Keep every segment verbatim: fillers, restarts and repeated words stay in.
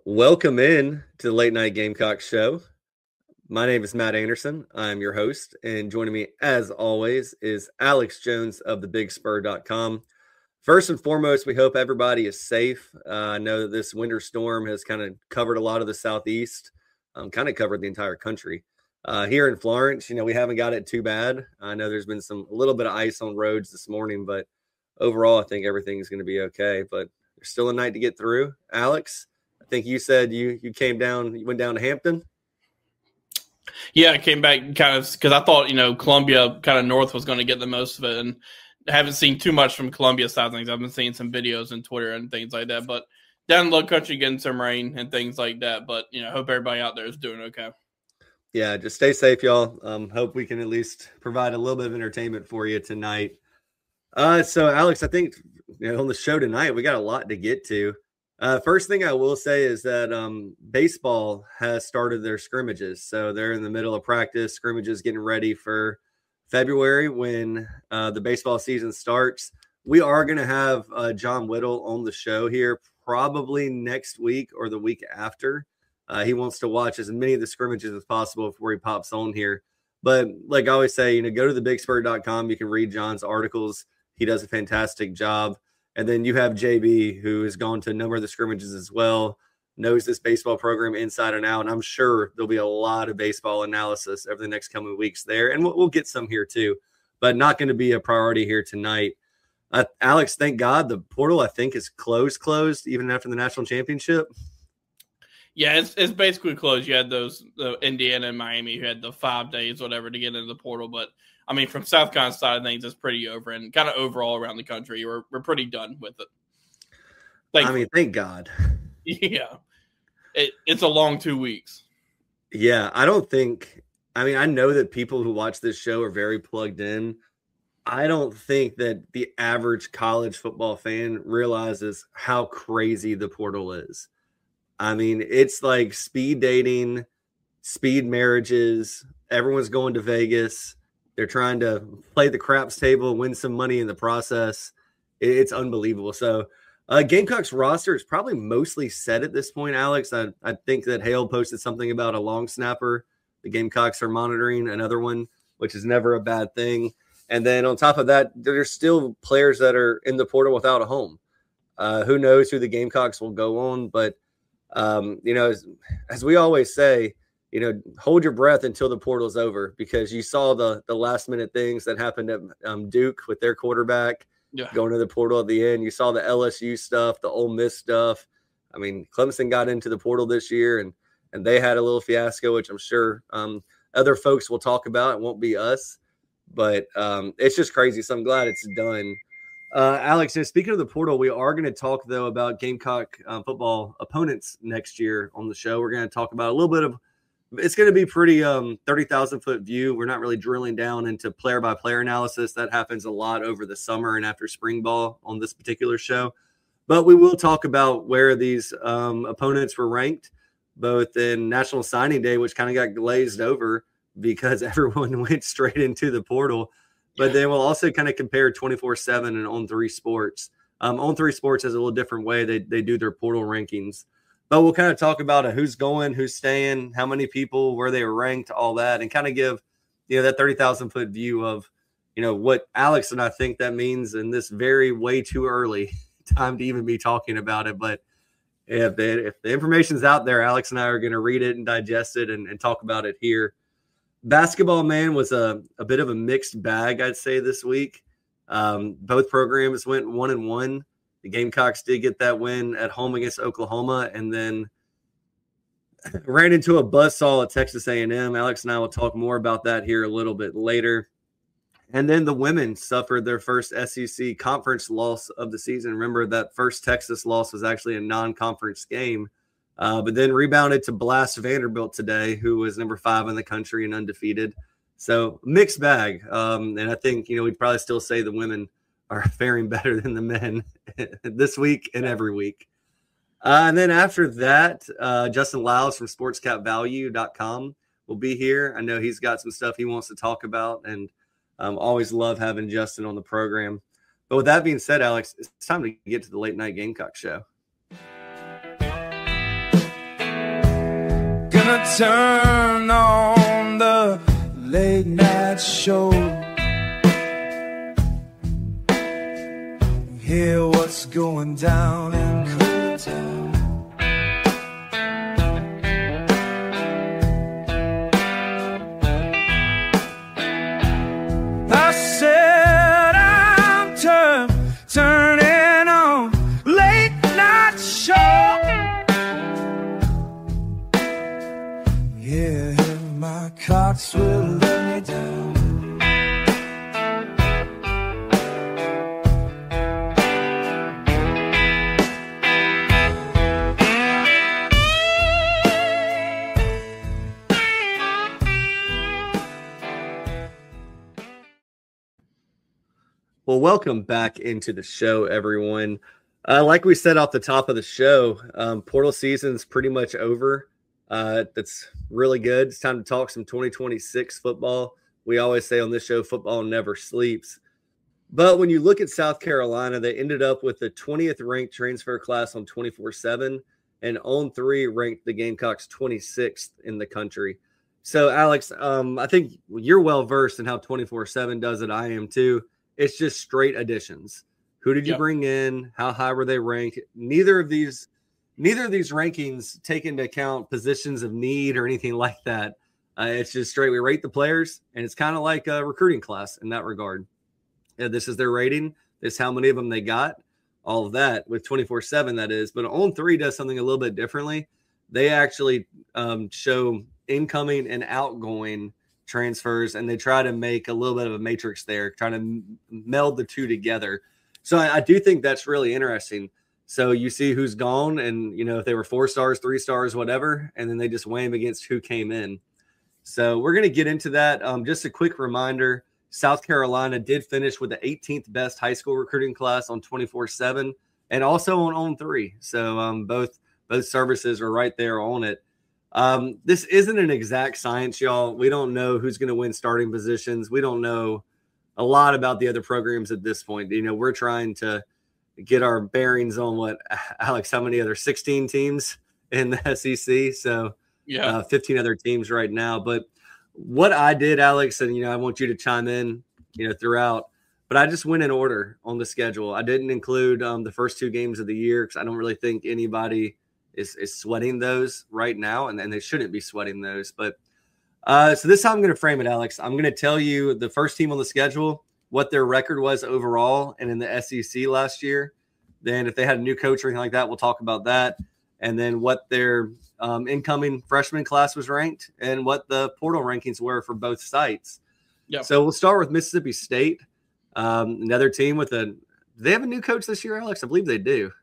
Welcome in to the Late Night Gamecock Show. My name is Matt Anderson. I'm your host, and joining me, as always, is Alex Jones of the big spur dot com. First and foremost, we hope everybody is safe. Uh, I know that this winter storm has kind of covered a lot of the Southeast, um, kind of covered the entire country. Uh, here in Florence, you know, we haven't got it too bad. I know there's been some a little bit of ice on roads this morning, but overall, I think everything is going to be okay. But there's still a night to get through. Alex, I think you said you you came down, you went down to Hampton. Yeah, I came back kind of because I thought, you know, Columbia kind of north was going to get the most of it. And I haven't seen too much from Columbia side of things. I've been seeing some videos on Twitter and things like that. But down in low country, getting some rain and things like that. But, you know, I hope everybody out there is doing okay. Yeah, just stay safe, y'all. Um, hope we can at least provide a little bit of entertainment for you tonight. Uh, so, Alex, I think you know, on the show tonight, we got a lot to get to. Uh, first thing I will say is that um, baseball has started their scrimmages. So they're in the middle of practice, scrimmages getting ready for February when uh, the baseball season starts. We are going to have uh, John Whittle on the show here probably next week or the week after. Uh, he wants to watch as many of the scrimmages as possible before he pops on here. But like I always say, you know, go to the big spur dot com. You can read John's articles. He does a fantastic job. And then you have J B, who has gone to a number of the scrimmages as well, knows this baseball program inside and out. And I'm sure there'll be a lot of baseball analysis over the next coming weeks there. And we'll, we'll get some here too, but not going to be a priority here tonight. Uh, Alex, thank God the portal, I think, is closed, closed even after the national championship. Yeah, it's it's basically closed. You had those uh, Indiana and Miami who had the five days, whatever, to get into the portal. But, I mean, from South Carolina side of things, it's pretty over. And kind of overall around the country, we're, we're pretty done with it. Thankfully. I mean, thank God. Yeah. It, it's a long two weeks. Yeah, I don't think – I mean, I know that people who watch this show are very plugged in. I don't think that the average college football fan realizes how crazy the portal is. I mean, it's like speed dating, speed marriages. Everyone's going to Vegas. They're trying to play the craps table, win some money in the process. It's unbelievable. So uh, Gamecocks roster is probably mostly set at this point, Alex. I, I think that Hale posted something about a long snapper. The Gamecocks are monitoring another one, which is never a bad thing. And then on top of that, there's still players that are in the portal without a home. Uh, who knows who the Gamecocks will go on, but Um, you know, as, as we always say, you know, hold your breath until the portal's over, because you saw the the last minute things that happened at um, Duke with their quarterback yeah. going to the portal at the end. You saw the L S U stuff, the Ole Miss stuff. I mean, Clemson got into the portal this year and and they had a little fiasco, which I'm sure um, other folks will talk about. It won't be us, but um, it's just crazy. So I'm glad it's done. Uh, Alex, speaking of the portal, we are going to talk, though, about Gamecock uh, football opponents next year on the show. We're going to talk about a little bit of – it's going to be pretty um, thirty thousand foot view. We're not really drilling down into player-by-player analysis. That happens a lot over the summer and after spring ball on this particular show. But we will talk about where these um, opponents were ranked, both in National Signing Day, which kind of got glazed over because everyone went straight into the portal. But they will also kind of compare twenty-four seven and On three Sports. Um, On three Sports has a little different way they they do their portal rankings. But we'll kind of talk about uh, who's going, who's staying, how many people, where they were ranked, all that, and kind of give, you know, that thirty thousand foot view of, you know, what Alex and I think that means in this very way too early time to even be talking about it. But if the, if the information's out there, Alex and I are going to read it and digest it and, and talk about it here. Basketball, man, was a, a bit of a mixed bag, I'd say, this week. Um, both programs went one and one. The Gamecocks did get that win at home against Oklahoma, and then ran into a buzzsaw at Texas A and M. Alex and I will talk more about that here a little bit later. And then the women suffered their first S E C conference loss of the season. Remember, that first Texas loss was actually a non-conference game. Uh, but then rebounded to blast Vanderbilt today, who was number five in the country and undefeated. So mixed bag. Um, and I think, you know, we'd probably still say the women are faring better than the men this week and every week. Uh, and then after that, uh, Justin Lyles from sports cap value dot com will be here. I know he's got some stuff he wants to talk about, and um, always love having Justin on the program. But with that being said, Alex, it's time to get to the Late Night Gamecock Show. turn on the late night show. Hear what's going down in Koreatown. I said I'm turn, turning on late night show. Yeah, my cots will let me down. Well, welcome back into the show, everyone. Uh, like we said off the top of the show, um, portal season's pretty much over. Uh, that's really good. It's time to talk some twenty twenty-six football. We always say on this show, football never sleeps. But when you look at South Carolina, they ended up with the twentieth ranked transfer class on twenty-four seven, and On three ranked the Gamecocks twenty-sixth in the country. So, Alex, um, I think you're well versed in how twenty-four seven does it. I am too. It's just straight additions. Who did you Yep. bring in? How high were they ranked? Neither of these, neither of these rankings take into account positions of need or anything like that. Uh, it's just straight. We rate the players, and it's kind of like a recruiting class in that regard. Yeah, this is their rating. This is how many of them they got. All of that with twenty-four seven, that is. But On three does something a little bit differently. They actually um, show incoming and outgoing transfers, and they try to make a little bit of a matrix there, trying to m- meld the two together. So I, I do think that's really interesting. So you see who's gone, and you know if they were four stars, three stars, whatever, and then they just weigh them against who came in. So we're going to get into that. Um, just a quick reminder: South Carolina did finish with the eighteenth best high school recruiting class on twenty-four seven, and also on On three. So um, both both services are right there on it. Um, this isn't an exact science, y'all. We don't know who's going to win starting positions. We don't know a lot about the other programs at this point. You know, we're trying to get our bearings on what, Alex, how many other sixteen teams in the S E C? So Yeah. uh, fifteen other teams right now. But what I did, Alex, and, you know, I want you to chime in, you know, throughout, but I just went in order on the schedule. I didn't include um, the first two games of the year because I don't really think anybody is, is sweating those right now, and, and they shouldn't be sweating those. But uh, so this is how I'm going to frame it, Alex. I'm going to tell you the first team on the schedule, what their record was overall and in the S E C last year. Then if they had a new coach or anything like that, we'll talk about that. And then what their um, incoming freshman class was ranked and what the portal rankings were for both sites. Yep. So we'll start with Mississippi State, um, another team with a – do they have a new coach this year, Alex? I believe they do.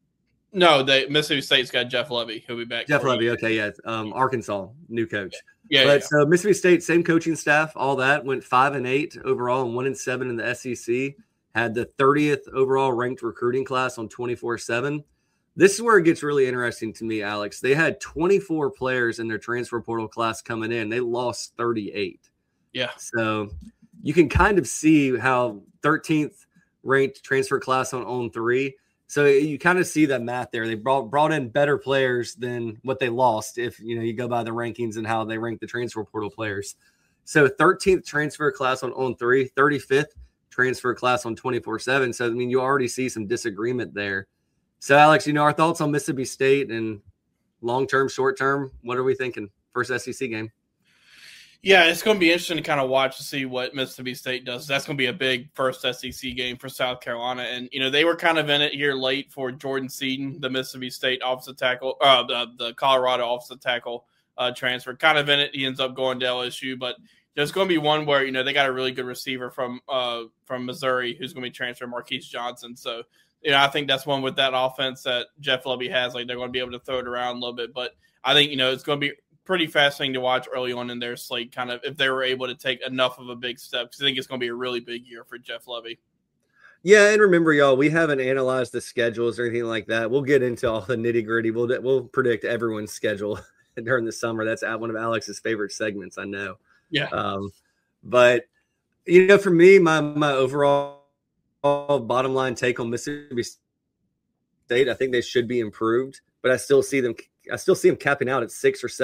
No, they Mississippi State's got Jeff Levy. He'll be back. Jeff for Levy, you. okay, yeah. Um, Arkansas, new coach. Yeah, But yeah. so Mississippi State, same coaching staff, all that, went five and eight overall and one and seven in the S E C. Had the thirtieth overall ranked recruiting class on twenty-four seven. This is where it gets really interesting to me, Alex. They had twenty-four players in their transfer portal class coming in. They lost thirty-eight. Yeah. So you can kind of see how thirteenth ranked transfer class on On three. So you kind of see that math there. They brought brought in better players than what they lost if, you know, you go by the rankings and how they rank the transfer portal players. So thirteenth transfer class on On three, thirty-fifth transfer class on twenty-four seven. So, I mean, you already see some disagreement there. So, Alex, you know, our thoughts on Mississippi State and long-term, short-term, what are we thinking? First S E C game. Yeah, it's going to be interesting to kind of watch to see what Mississippi State does. That's going to be a big first S E C game for South Carolina. And, you know, they were kind of in it here late for Jordan Seaton, the Mississippi State offensive tackle, uh, the, the Colorado offensive tackle uh, transfer. Kind of in it. He ends up going to L S U. But there's going to be one where, you know, they got a really good receiver from uh, from Missouri who's going to be transferring, Marquise Johnson. So, you know, I think that's one with that offense that Jeff Levy has. Like, they're going to be able to throw it around a little bit. But I think, you know, it's going to be pretty fascinating to watch early on in their slate, kind of if they were able to take enough of a big step. Because I think it's going to be a really big year for Jeff Levy. Yeah, and remember, y'all, we haven't analyzed the schedules or anything like that. We'll get into all the nitty gritty. We'll we'll predict everyone's schedule during the summer. That's one of Alex's favorite segments, I know. Yeah. Um, but you know, for me, my my overall bottom line take on Mississippi State, I think they should be improved, but I still see them. I still see them capping out at six or seven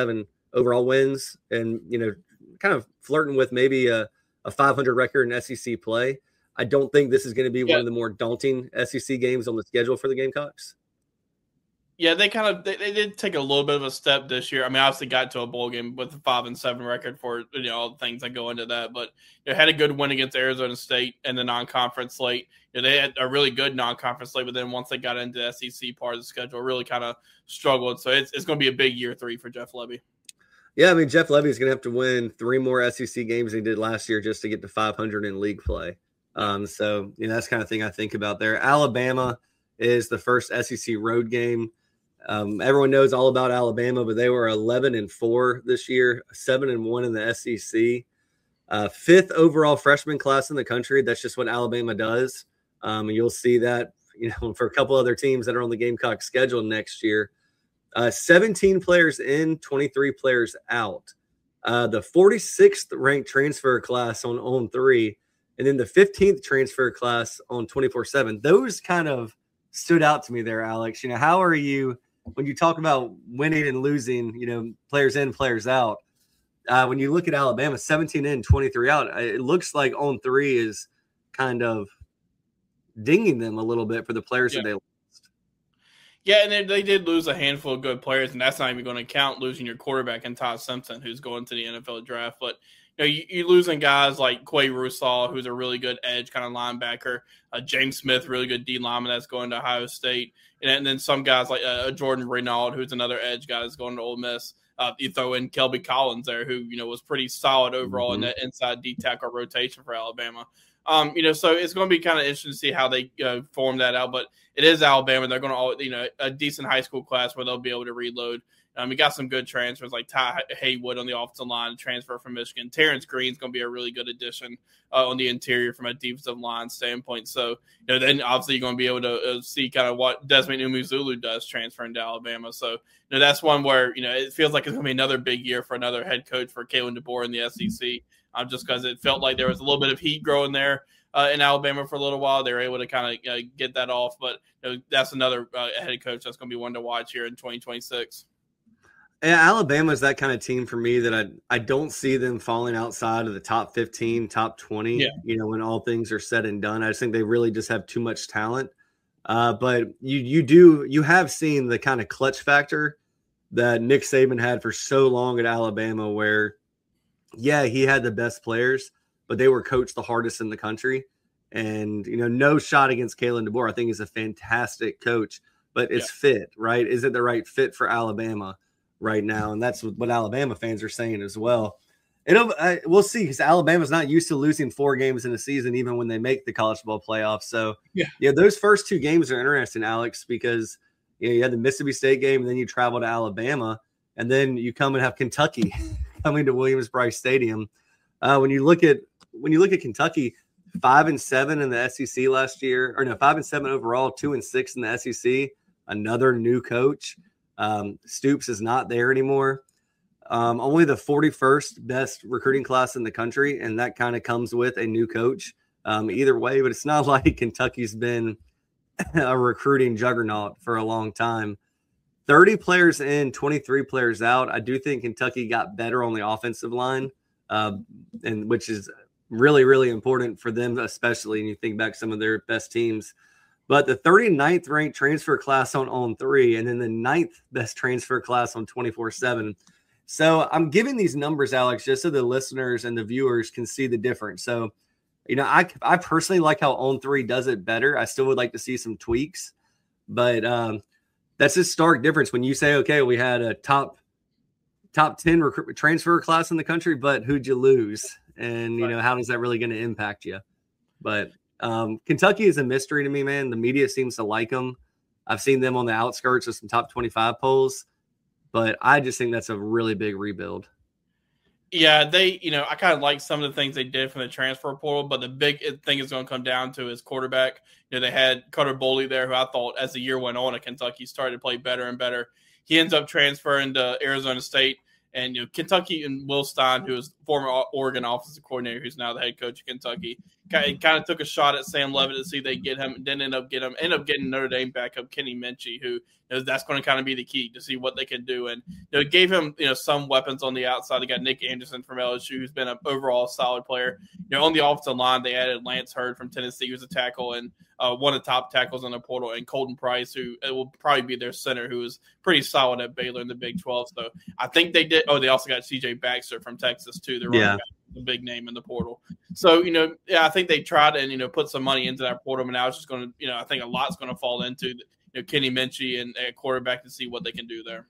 overall wins and, you know, kind of flirting with maybe a, a five hundred record in S E C play. I don't think this is going to be yeah. one of the more daunting S E C games on the schedule for the Gamecocks. Yeah, they kind of they, they did take a little bit of a step this year. I mean, obviously got to a bowl game with a five and seven record for, you know, all the things that go into that. But you know, had a good win against Arizona State in the non-conference slate. You know, they had a really good non-conference slate, but then once they got into the S E C part of the schedule, really kind of struggled. So it's it's going to be a big year three for Jeff Lebby. Yeah, I mean, Jeff Lebby is going to have to win three more S E C games than he did last year just to get to five hundred in league play. Um, so you know, that's the kind of thing I think about there. Alabama is the first S E C road game. Um, everyone knows all about Alabama, but they were eleven and four this year, seven and one in the S E C, uh, fifth overall freshman class in the country. That's just what Alabama does. Um, and you'll see that, you know, for a couple other teams that are on the Gamecock schedule next year. Uh, seventeen players in, twenty-three players out. Uh, the forty-sixth ranked transfer class on on three, and then the fifteenth transfer class on twenty-four seven. Those kind of stood out to me there, Alex. You know, how are you? When you talk about winning and losing, you know, players in, players out, uh, when you look at Alabama, seventeen in, twenty-three out, it looks like on three is kind of dinging them a little bit for the players yeah. that they lost. Yeah, and they, they did lose a handful of good players, and that's not even going to count losing your quarterback in Todd Simpson, who's going to the N F L draft. But you know, you, you're losing guys like Quay Russaw, who's a really good edge kind of linebacker, uh, James Smith, really good D lineman that's going to Ohio State. And, and then some guys like uh, Jordan Renaud, who's another edge guy that's going to Ole Miss. Uh, you throw in Kelby Collins there, who, you know, was pretty solid overall mm-hmm. in that inside D tackle rotation for Alabama. Um, you know, so it's going to be kind of interesting to see how they uh, form that out. But it is Alabama. They're going to, you know, a decent high school class where they'll be able to reload. Um, we got some good transfers like Ty Haywood on the offensive line, transfer from Michigan. Terrence Green's going to be a really good addition uh, on the interior from a defensive line standpoint. So, you know, then obviously you're going to be able to uh, see kind of what Desmond Umuzulu does transferring to Alabama. So, you know, that's one where, you know, it feels like it's going to be another big year for another head coach for Kalen DeBoer in the S E C, um, just because it felt like there was a little bit of heat growing there uh, in Alabama for a little while. They were able to kind of uh, get that off. But, you know, that's another uh, head coach that's going to be one to watch here in twenty twenty-six. Yeah, Alabama is that kind of team for me that I I don't see them falling outside of the top fifteen, top twenty, yeah. you know, when all things are said and done. I just think they really just have too much talent. Uh, but you you do you have seen the kind of clutch factor that Nick Saban had for so long at Alabama where, yeah, he had the best players, but they were coached the hardest in the country. And, you know, no shot against Kalen DeBoer. I think he's a fantastic coach, but it's yeah. fit, right? Is it the right fit for Alabama right now? And that's what Alabama fans are saying as well. It'll, I, we'll see, because Alabama's not used to losing four games in a season, even when they make the college football playoffs. So, yeah, yeah those first two games are interesting, Alex, because you know, you had the Mississippi State game, and then you travel to Alabama, and then you come and have Kentucky coming to Williams-Brice Stadium. Uh, when you look at when you look at Kentucky, five and seven in the S E C last year, or no, five and seven overall, two and six in the S E C. Another new coach. Um, Stoops is not there anymore. Um, only the forty-first best recruiting class in the country, and that kind of comes with a new coach. Um, either way, but it's not like Kentucky's been a recruiting juggernaut for a long time. thirty players in, twenty-three players out. I do think Kentucky got better on the offensive line, uh, and which is really, really important for them, especially when you think back some of their best teams. But the thirty-ninth ranked transfer class on on three, and then the ninth best transfer class on twenty-four seven. So I'm giving these numbers, Alex, just so the listeners and the viewers can see the difference. So, you know, I I personally like how on three does it better. I still would like to see some tweaks, but um, that's a stark difference when you say, okay, we had a top top ten recruit transfer class in the country, but who'd you lose? And, you know, how is that really going to impact you? But Um, Kentucky is a mystery to me, man. The media seems to like them. I've seen them on the outskirts of some top twenty-five polls, but I just think that's a really big rebuild. Yeah, they, you know, I kind of like some of the things they did from the transfer portal, but the big thing is going to come down to is quarterback. You know, they had Carter Boley there, who I thought as the year went on at Kentucky started to play better and better. He ends up transferring to Arizona State. And, you know, Kentucky and Will Stein, who was former Oregon offensive coordinator, who's now the head coach of Kentucky, kind of took a shot at Sam Levitt to see if they get him, and then end up getting him, end up getting Notre Dame backup Kenny Minchey, who, you know, that's going to kind of be the key to see what they can do. And, you know, it gave him, you know, some weapons on the outside. They got Nick Anderson from L S U, who's been an overall solid player. You know, on the offensive line, they added Lance Hurd from Tennessee, who's a tackle, and uh, one of the top tackles on the portal, and Colton Price, who will probably be their center, who is pretty solid at Baylor in the Big twelve. So I think they did. Oh, they also got C J Baxter from Texas too. They're yeah. the big name in the portal. So, you know, yeah, I think they tried to, you know, put some money into that portal, and now it's just going to, you know, I think a lot's going to fall into, you know, Kenny Minchey and a quarterback to see what they can do there.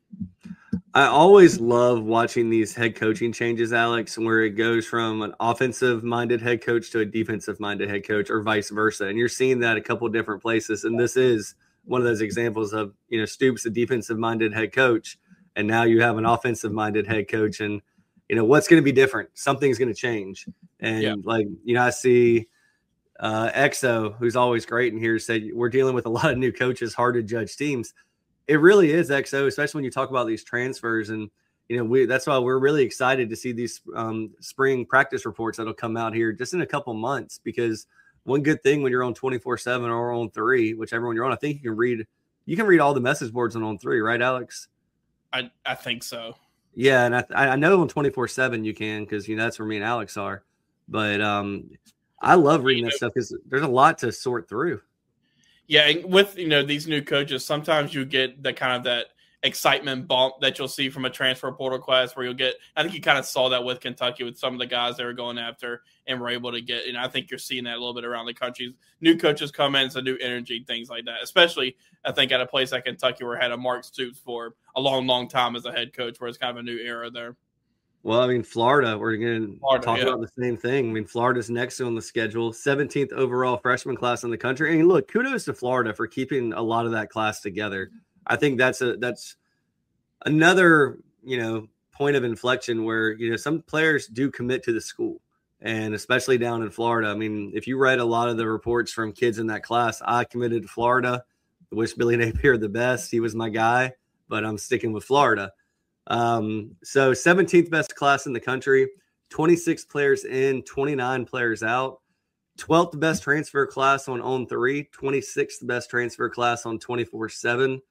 I always love watching these head coaching changes, Alex, where it goes from an offensive-minded head coach to a defensive-minded head coach, or vice versa. And you're seeing that a couple of different places. And this is one of those examples of, you know, Stoops, a defensive-minded head coach, and now you have an offensive-minded head coach. And, you know, what's going to be different? Something's going to change. And, yeah. like, you know, I see uh, X O, who's always great in here, said we're dealing with a lot of new coaches, hard to judge teams. It really is, X O, especially when you talk about these transfers. And, you know, we that's why we're really excited to see these um, spring practice reports that'll come out here just in a couple months, because one good thing when you're on twenty-four seven or on three, whichever one you're on, I think you can read you can read all the message boards on on three, right, Alex? I, I think so. Yeah, and I I know on twenty-four seven you can, because, you know, that's where me and Alex are. But um, I love reading that stuff because there's a lot to sort through. Yeah, and with, you know, these new coaches, sometimes you get the kind of that excitement bump that you'll see from a transfer portal class where you'll get – I think you kind of saw that with Kentucky with some of the guys they were going after and were able to get – and I think you're seeing that a little bit around the country. New coaches come in, some new energy, things like that, especially I think at a place like Kentucky where it had a Mark Stoops for a long, long time as a head coach, where it's kind of a new era there. Well, I mean, Florida, we're going to talk yeah. about the same thing. I mean, Florida's next on the schedule, seventeenth overall freshman class in the country. And look, kudos to Florida for keeping a lot of that class together. I think that's a that's another, you know, point of inflection where, you know, some players do commit to the school, and especially down in Florida. I mean, if you read a lot of the reports from kids in that class, I committed to Florida. I wish Billy Napier the best. He was my guy, but I'm sticking with Florida. Um, so seventeenth best class in the country, twenty-six players in, twenty-nine players out, twelfth best transfer class on on three, twenty-sixth best transfer class on twenty-four seven.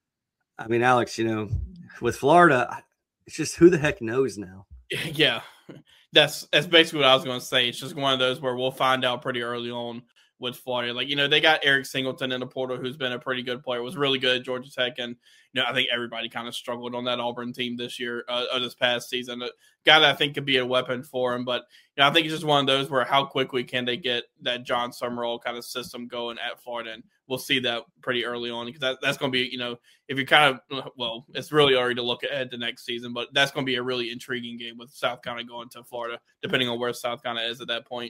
I mean, Alex, you know, with Florida, it's just who the heck knows now. Yeah, that's, that's basically what I was going to say. It's just one of those where we'll find out pretty early on with Florida. Like, you know, they got Eric Singleton in the portal, who's been a pretty good player, was really good at Georgia Tech. And, you know, I think everybody kind of struggled on that Auburn team this year, uh, or this past season. A guy that I think could be a weapon for him. But, you know, I think it's just one of those where how quickly can they get that John Summerall kind of system going at Florida. And we'll see that pretty early on, because that, that's going to be, you know, if you're kind of, well, it's really early to look ahead to next season, but that's going to be a really intriguing game with South Carolina going to Florida, depending on where South Carolina is at that point.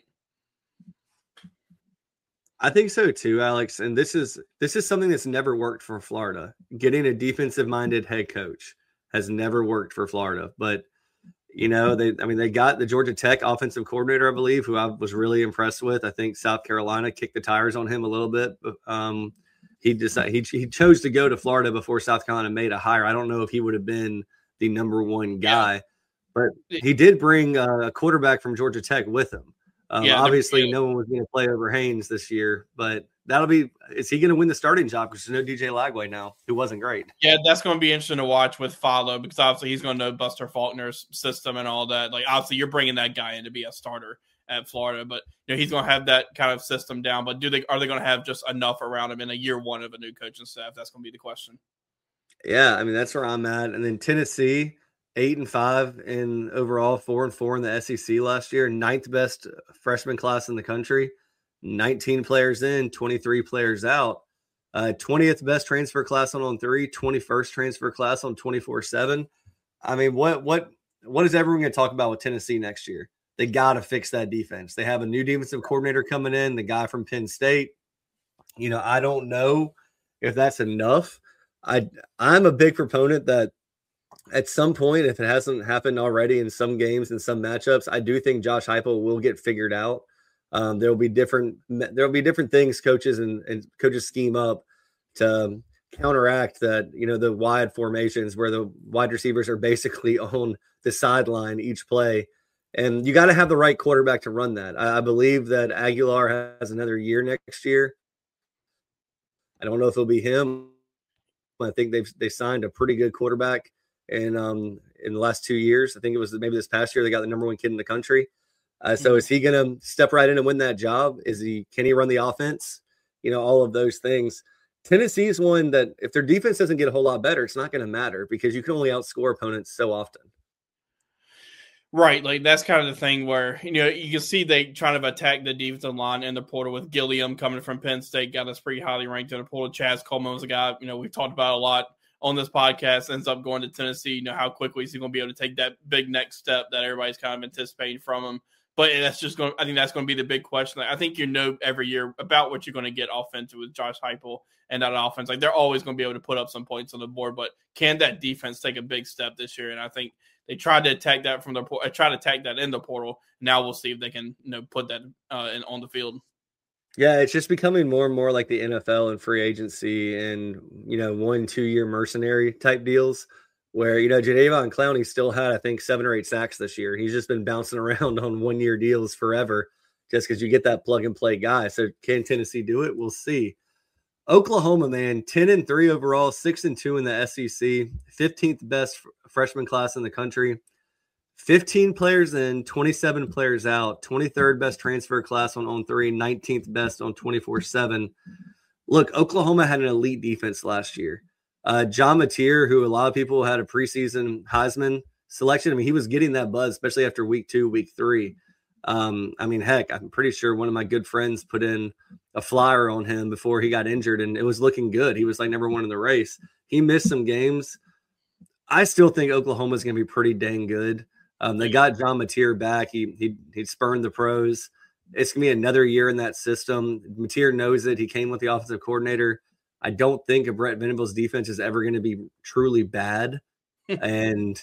I think so too, Alex. And this is this is something that's never worked for Florida. Getting a defensive-minded head coach has never worked for Florida. But, you know, they I mean, they got the Georgia Tech offensive coordinator, I believe, who I was really impressed with. I think South Carolina kicked the tires on him a little bit. Um, he decided he he chose to go to Florida before South Carolina made a hire. I don't know if he would have been the number one guy, yeah. but he did bring a quarterback from Georgia Tech with him. Um, yeah, obviously, no one was going to play over Haynes this year, but that'll be – is he going to win the starting job? Because there's no D J Lagway now, who wasn't great. Yeah, that's going to be interesting to watch with Follow, because obviously he's going to know Buster Faulkner's system and all that. Like, obviously, you're bringing that guy in to be a starter at Florida, but, you know, he's going to have that kind of system down. But do they are they going to have just enough around him in a year one of a new coaching staff? That's going to be the question. Yeah, I mean, that's where I'm at. And then Tennessee – Eight and five in overall, four and four in the S E C last year. Ninth best freshman class in the country. nineteen players in, twenty-three players out. Uh, twentieth best transfer class on on three. twenty-first transfer class on twenty-four seven. I mean, what what what is everyone going to talk about with Tennessee next year? They got to fix that defense. They have a new defensive coordinator coming in, the guy from Penn State. You know, I don't know if that's enough. I I'm a big proponent that at some point, if it hasn't happened already in some games and some matchups, I do think Josh Heupel will get figured out. Um, there'll be different there'll be different things coaches and, and coaches scheme up to counteract that, you know, the wide formations where the wide receivers are basically on the sideline each play. And you got to have the right quarterback to run that. I, I believe that Aguilar has another year next year. I don't know if it'll be him. I think they've they signed a pretty good quarterback in um in the last two years. I think it was maybe this past year they got the number one kid in the country. Uh, so mm-hmm. Is he going to step right in and win that job? Is he? Can he run the offense? You know, all of those things. Tennessee is one that if their defense doesn't get a whole lot better, it's not going to matter because you can only outscore opponents so often. Right, like that's kind of the thing where, you know, you can see they trying to attack the defensive line in the portal with Gilliam coming from Penn State, got us pretty highly ranked in the portal. Chaz Coleman was a guy, you know, we've talked about a lot on this podcast, ends up going to Tennessee. You know, how quickly is he going to be able to take that big next step that everybody's kind of anticipating from him? But that's just going. I think that's going to be the big question. Like, I think you know every year about what you're going to get offensive with Josh Heupel and that offense. Like they're always going to be able to put up some points on the board, but can that defense take a big step this year? And I think they tried to attack that from the uh, try to attack that in the portal. Now we'll see if they can, you know, put that uh, in, on the field. Yeah, it's just becoming more and more like the N F L and free agency and, you know, one, two year mercenary type deals where, you know, Jadeveon Clowney still had, I think, seven or eight sacks this year. He's just been bouncing around on one year deals forever just because you get that plug and play guy. So can Tennessee do it? We'll see. Oklahoma, man, ten and three overall, six and two in the S E C, fifteenth best freshman class in the country, fifteen players in, twenty-seven players out, twenty-third best transfer class on on three, nineteenth best on twenty-four seven. Look, Oklahoma had an elite defense last year. Uh, John Mateer, who a lot of people had a preseason Heisman selection, I mean, he was getting that buzz, especially after week two, week three. Um, I mean, heck, I'm pretty sure one of my good friends put in a flyer on him before he got injured, and it was looking good. He was like number one in the race. He missed some games. I still think Oklahoma is going to be pretty dang good. Um, they got John Mateer back. He he he spurned the pros. It's going to be another year in that system. Mateer knows it. He came with the offensive coordinator. I don't think a Brett Venables defense is ever going to be truly bad. and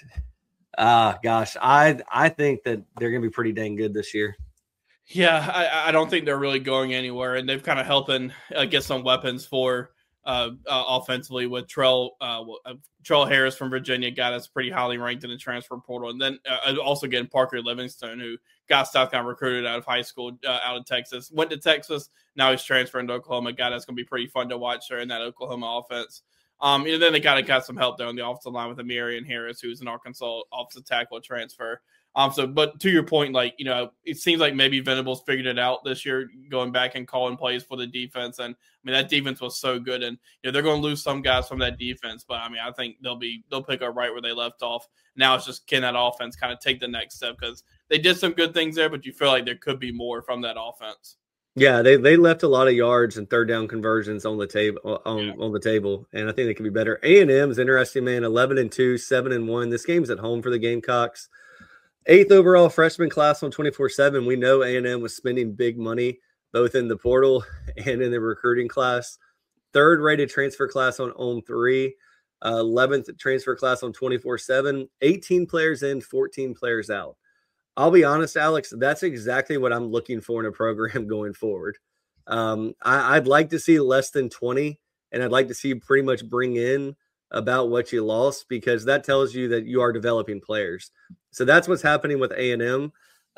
ah, gosh, I I think that they're going to be pretty dang good this year. Yeah, I, I don't think they're really going anywhere, and they've kind of helping uh, get some weapons for uh, uh, offensively with Trell uh, uh, Trell Harris from Virginia, got us pretty highly ranked in the transfer portal, and then uh, also getting Parker Livingston, who got South Carolina recruited out of high school, uh, out of Texas, went to Texas, now he's transferring to Oklahoma. God, that's going to be pretty fun to watch there in that Oklahoma offense. Um, and then they got got some help there on the offensive line with Amirian Harris, who's an Arkansas offensive tackle transfer. Um, so, but to your point, like, you know, it seems like maybe Venables figured it out this year, going back and calling plays for the defense. And I mean, that defense was so good, and you know, they're going to lose some guys from that defense, but I mean, I think they'll be, they'll pick up right where they left off. Now it's just, can that offense kind of take the next step? Cause they did some good things there, but you feel like there could be more from that offense. Yeah. They, they left a lot of yards and third down conversions on the table, on, yeah. on the table. And I think they can be better. A and M is interesting, man. eleven and two, seven and one. This game's at home for the Gamecocks. Eighth overall freshman class on twenty-four seven. We know A and M was spending big money both in the portal and in the recruiting class. Third rated transfer class on on three. Uh, eleventh transfer class on twenty-four seven. eighteen players in, fourteen players out. I'll be honest, Alex, that's exactly what I'm looking for in a program going forward. Um, I, I'd like to see less than twenty, and I'd like to see you pretty much bring in about what you lost, because that tells you that you are developing players. So that's what's happening with A and M.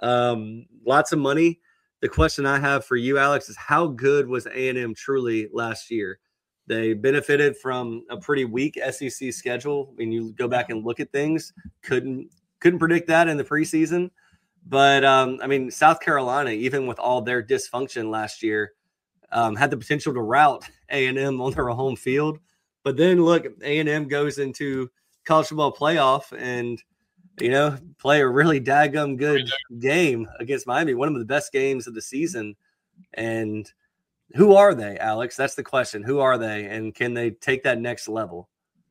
Um, lots of money. The question I have for you, Alex, is how good was A and M truly last year? They benefited from a pretty weak S E C schedule. When you go back and look at things, couldn't couldn't predict that in the preseason. But, um, I mean, South Carolina, even with all their dysfunction last year, um, had the potential to rout A and M on their home field. But then, look, A and M goes into college football playoff and, you know, play a really daggum good game against Miami, one of the best games of the season. And who are they, Alex? That's the question. Who are they, and can they take that next level?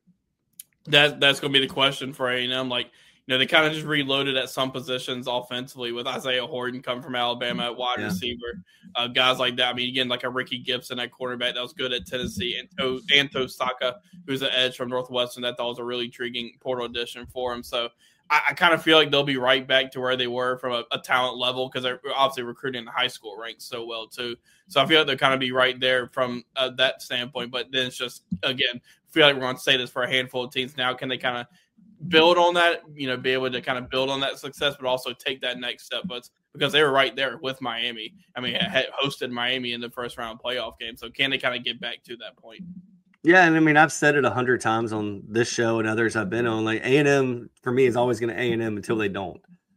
That that's going to be the question for A and M. Like, you know, they kind of just reloaded at some positions offensively with Isaiah Horton coming from Alabama at wide yeah. receiver, uh, guys like that. I mean, again, like a Ricky Gibson at quarterback that was good at Tennessee, and to- Anto Saka, who's an edge from Northwestern, that thought was a really intriguing portal addition for him. So I, I kind of feel like they'll be right back to where they were from a, a talent level because they're obviously recruiting in the high school ranks so well too. So I feel like they'll kind of be right there from uh, that standpoint. But then it's just, again, I feel like we're going to say this for a handful of teams now. Can they kind of build on that, you know, be able to kind of build on that success, but also take that next step? But because they were right there with Miami. I mean, had hosted Miami in the first round playoff game. So can they kind of get back to that point? Yeah, and I mean, I've said it a hundred times on this show and others I've been on. Like A and M for me is always going to A and M until they don't.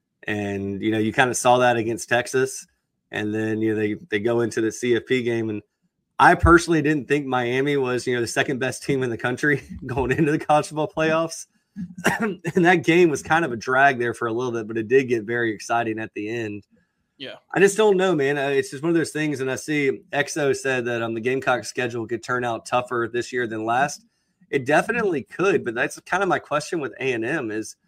And you know, you kind of saw that against Texas, and then you know they they go into the C F P game, and I personally didn't think Miami was you know the second best team in the country going into the college football playoffs. And that game was kind of a drag there for a little bit, but it did get very exciting at the end. Yeah, I just don't know, man. It's just one of those things. And I see X O said that um, the Gamecock schedule could turn out tougher this year than last. It definitely could, but that's kind of my question with A and M is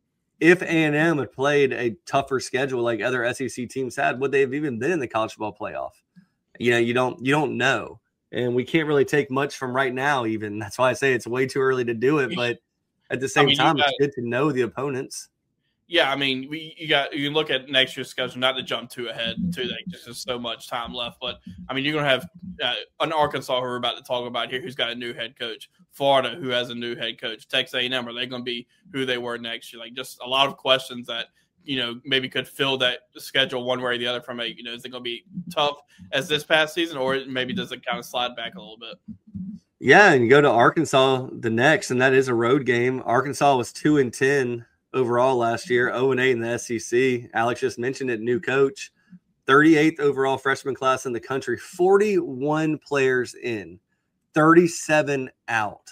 if A and M had played a tougher schedule like other S E C teams had, would they have even been in the college football playoff? You know, you don't you don't know. And we can't really take much from right now even. That's why I say it's way too early to do it. But at the same I mean, time, got, it's good to know the opponents. Yeah, I mean, we you got you look at next year's schedule, not to jump too ahead, too. Like, just there's so much time left, but I mean, you're gonna have uh, an Arkansas who we're about to talk about here, who's got a new head coach. Florida, who has a new head coach. Texas A and M, are they going to be who they were next year? Like, just a lot of questions that you know maybe could fill that schedule one way or the other. From a you know, is it going to be tough as this past season, or maybe does it kind of slide back a little bit? Yeah, and you go to Arkansas the next, and that is a road game. Arkansas was two and ten. Overall last year, oh and eight in the S E C. Alex just mentioned it, new coach, thirty-eighth overall freshman class in the country, forty-one players in, thirty-seven out.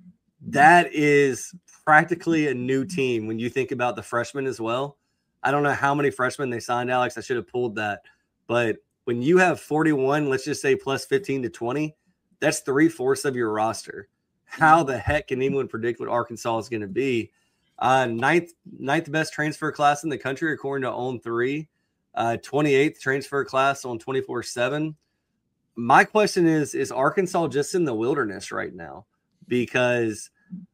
That is practically a new team when you think about the freshmen as well. I don't know how many freshmen they signed, Alex. I should have pulled that. But when you have forty-one, let's just say plus fifteen to twenty, that's three-fourths of your roster. How the heck can anyone predict what Arkansas is going to be? Uh, ninth, ninth best transfer class in the country, according to On three. Uh, twenty-eighth transfer class on twenty-four seven. My question is, is Arkansas just in the wilderness right now? Because,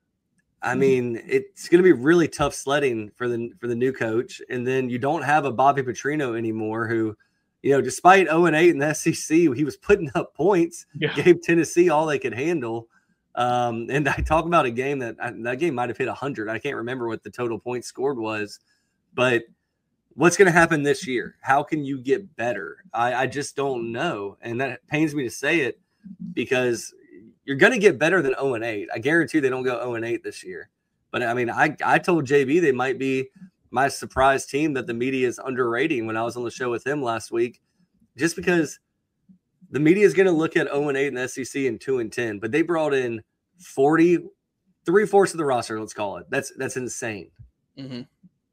I mean, it's going to be really tough sledding for the for the new coach. And then you don't have a Bobby Petrino anymore who, you know, despite oh and eight in the S E C, he was putting up points, yeah. Gave Tennessee all they could handle. Um, and I talk about a game that that game might have hit one hundred. I can't remember what the total points scored was, but what's going to happen this year? How can you get better? I, I just don't know. And that pains me to say it because you're going to get better than oh and eight. I guarantee they don't go oh and eight this year. But I mean, I, I told J B they might be my surprise team that the media is underrating when I was on the show with him last week, just because the media is going to look at oh and eight in the S E C and two and ten, but they brought in forty, three-fourths of the roster, let's call it. That's that's insane. Mm-hmm.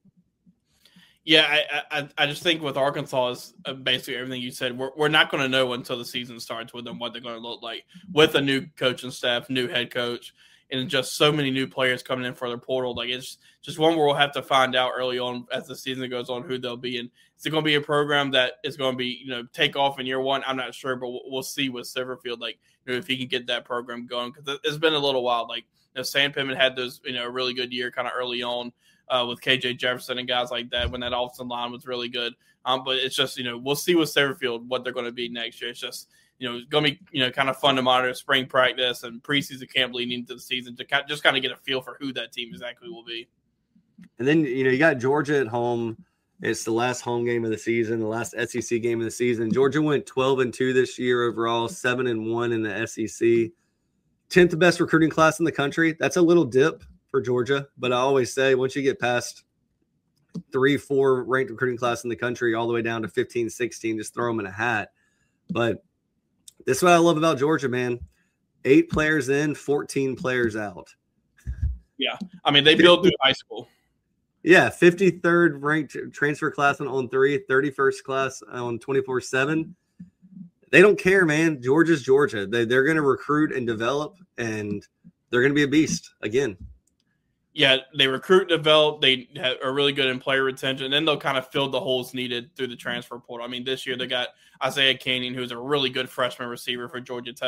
Yeah, I, I I just think with Arkansas is basically everything you said. We're we're not going to know until the season starts with them what they're going to look like with a new coaching staff, new head coach, and just so many new players coming in for their portal. Like it's just one where we'll have to find out early on as the season goes on who they'll be. And is it going to be a program that is going to be, you know, take off in year one? I'm not sure, but we'll, we'll see with Silverfield, like, you know, if he can get that program going. Because it's been a little while. Like, you know, Sam Pittman had those, you know, a really good year kind of early on uh, with K J Jefferson and guys like that when that offensive line was really good. Um, but it's just, you know, we'll see with Silverfield what they're going to be next year. It's just, you know, it's going to be, you know, kind of fun to monitor spring practice and preseason camp leading into the season to kind of, just kind of get a feel for who that team exactly will be. And then, you know, you got Georgia at home. It's the last home game of the season, the last S E C game of the season. Georgia went twelve and two this year overall, seven and one in the S E C. tenth best recruiting class in the country. That's a little dip for Georgia, but I always say once you get past three, four ranked recruiting class in the country all the way down to fifteen, sixteen, just throw them in a hat. But this is what I love about Georgia, man. Eight players in, fourteen players out. Yeah. I mean, they built through high school. Yeah, fifty-third ranked transfer class on, on three, thirty-first class on twenty-four seven. They don't care, man. Georgia's Georgia. They, they're going to recruit and develop, and they're going to be a beast again. Yeah, they recruit, develop. They are really good in player retention. And then they'll kind of fill the holes needed through the transfer portal. I mean, this year they got Isaiah Canyon, who's a really good freshman receiver for Georgia Tech.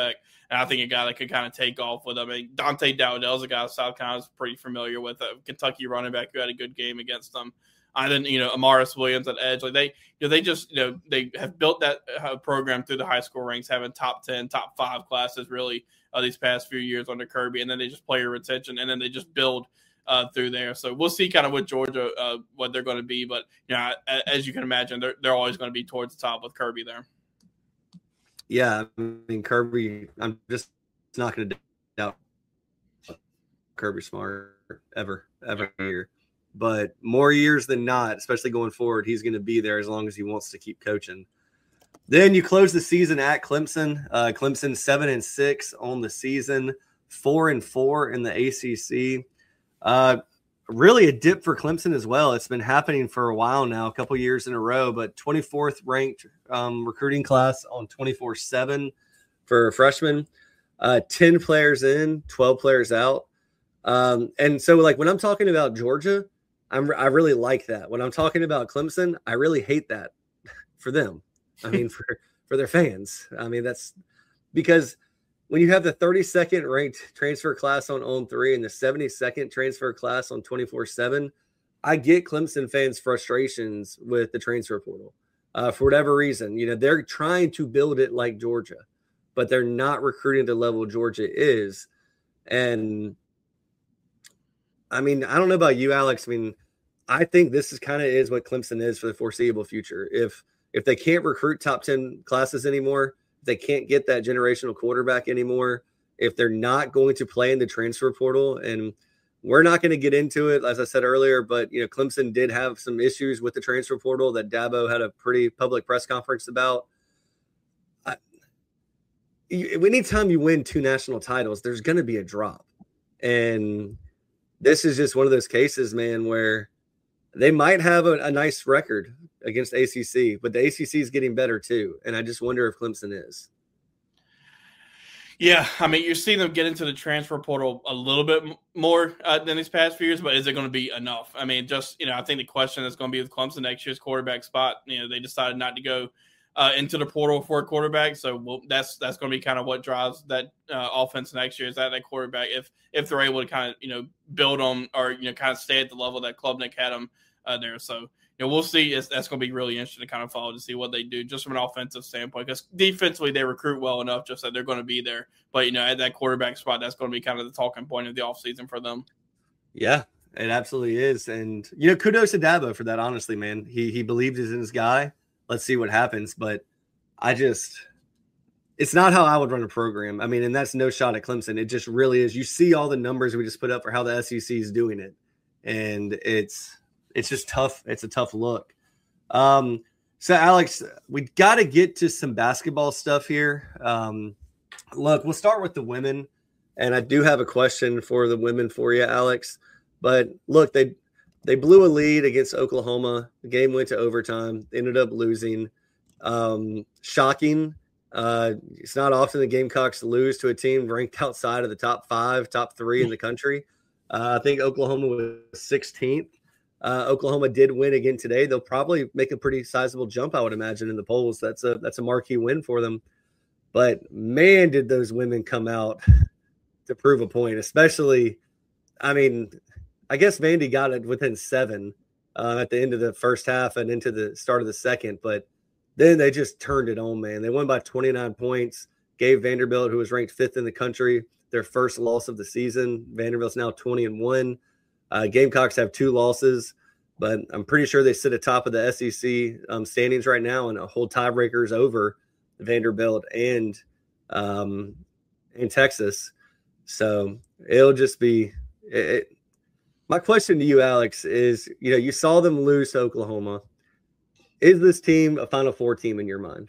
And I think a guy that could kind of take off with them. I mean, Dante Dowdell's a guy South Carolina's pretty familiar with, a Kentucky running back who had a good game against them. And then, you know, Amaris Williams at edge. Like they, you know, they just, you know, they have built that uh, program through the high school ranks, having top ten, top five classes really uh, these past few years under Kirby. And then they just player retention, and then they just build uh, through there. So we'll see kind of with Georgia uh, what they're going to be. But, you know, as you can imagine, they're, they're always going to be towards the top with Kirby there. Yeah, I mean, Kirby, I'm just not going to doubt Kirby Smart ever, ever here. But more years than not, especially going forward, he's going to be there as long as he wants to keep coaching. Then you close the season at Clemson. Uh, Clemson seven and six on the season, four and four in the A C C. Uh, really a dip for Clemson as well. It's been happening for a while now, a couple years in a row. But twenty-fourth ranked um, recruiting class on twenty-four seven for freshmen. Uh, ten players in, twelve players out. Um, and so, like when I'm talking about Georgia, I'm, I really like that. When I'm talking about Clemson, I really hate that for them. I mean, for, for their fans. I mean, that's because when you have the thirty-second ranked transfer class on On three and the seventy-second transfer class on twenty-four seven, I get Clemson fans' frustrations with the transfer portal. Uh, for whatever reason, you know, they're trying to build it like Georgia, but they're not recruiting the level Georgia is. And I mean, I don't know about you, Alex. I mean, I think this is kind of is what Clemson is for the foreseeable future. If if they can't recruit top ten classes anymore, if they can't get that generational quarterback anymore, if they're not going to play in the transfer portal, and we're not going to get into it, as I said earlier, but you know, Clemson did have some issues with the transfer portal that Dabo had a pretty public press conference about. I, anytime you win two national titles, there's going to be a drop, and this is just one of those cases, man, where they might have a, a nice record against A C C, but the A C C is getting better too. And I just wonder if Clemson is. Yeah, I mean, you're seeing them get into the transfer portal a little bit more uh, than these past few years, but is it going to be enough? I mean, just, you know, I think the question is going to be with Clemson next year's quarterback spot. You know, they decided not to go uh, into the portal for a quarterback. So well, that's that's going to be kind of what drives that uh, offense next year, is that that quarterback, if if they're able to kind of, you know, build on or, you know, kind of stay at the level that Klubnik had them uh, there. So, you know, we'll see. It's, that's going to be really interesting to kind of follow to see what they do just from an offensive standpoint, because defensively they recruit well enough just that they're going to be there. But, you know, at that quarterback spot, that's going to be kind of the talking point of the offseason for them. Yeah, it absolutely is. And, you know, kudos to Dabo for that, honestly, man. He he believed in his guy. Let's see what happens. But I just – it's not how I would run a program. I mean, and that's no shot at Clemson. It just really is. You see all the numbers we just put up for how the S E C is doing it. And it's it's just tough. It's a tough look. Um, so, Alex, we got to get to some basketball stuff here. Um, look, we'll start with the women. And I do have a question for the women for you, Alex. But, look, they they blew a lead against Oklahoma. The game went to overtime. They ended up losing. Um, shocking. Uh, it's not often the Gamecocks lose to a team ranked outside of the top five, top three in the country. Uh, I think Oklahoma was sixteenth. Uh, Oklahoma did win again today. They'll probably make a pretty sizable jump, I would imagine, in the polls. That's a that's a marquee win for them. But, man, did those women come out to prove a point, especially, I mean, I guess Vandy got it within seven uh, at the end of the first half and into the start of the second. But then they just turned it on, man. They won by twenty-nine points, gave Vanderbilt, who was ranked fifth in the country, their first loss of the season. Vanderbilt's now twenty and one. Uh, Gamecocks have two losses, but I'm pretty sure they sit atop of the S E C um, standings right now and hold tiebreakers over Vanderbilt and um, and Texas. So it'll just be it, it, my question to you, Alex, is, you know, you saw them lose to Oklahoma. Is this team a Final Four team in your mind?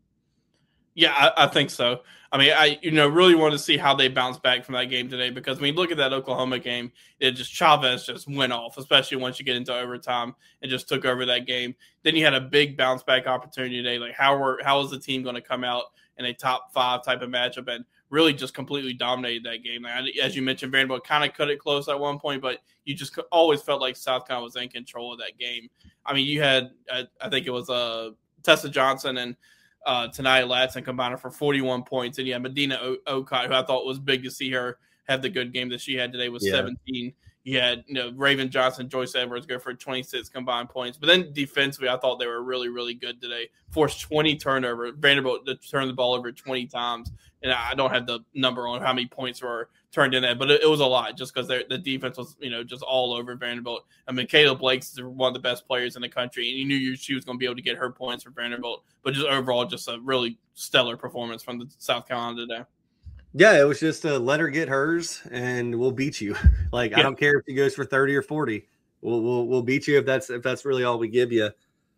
Yeah, I, I think so. I mean, I you know really want to see how they bounce back from that game today, because when you look at that Oklahoma game, it just Chavez just went off, especially once you get into overtime and just took over that game. Then you had a big bounce back opportunity today. Like how were how is the team going to come out in a top five type of matchup and really just completely dominated that game? Like, as you mentioned, Vanderbilt kind of cut it close at one point, but you just always felt like South Carolina was in control of that game. I mean, you had uh, I think it was uh, Tessa Johnson and uh, Tanaya Latson combining for forty-one points. And yeah, Medina o- Okot, who I thought was big to see her have the good game that she had today, was yeah. seventeen. You had, you know, Raven Johnson, Joyce Edwards go for twenty-six combined points. But then defensively, I thought they were really, really good today. Forced twenty turnovers. Vanderbilt turned the ball over twenty times. And I don't have the number on how many points were turned in that, but it, it was a lot just because the defense was, you know, just all over Vanderbilt. I mean, Kayla Blake's one of the best players in the country, and you knew she was going to be able to get her points for Vanderbilt. But just overall, just a really stellar performance from the South Carolina today. Yeah, it was just a let her get hers, and we'll beat you. Like yeah. I don't care if she goes for thirty or forty. We'll we'll we'll beat you if that's if that's really all we give you.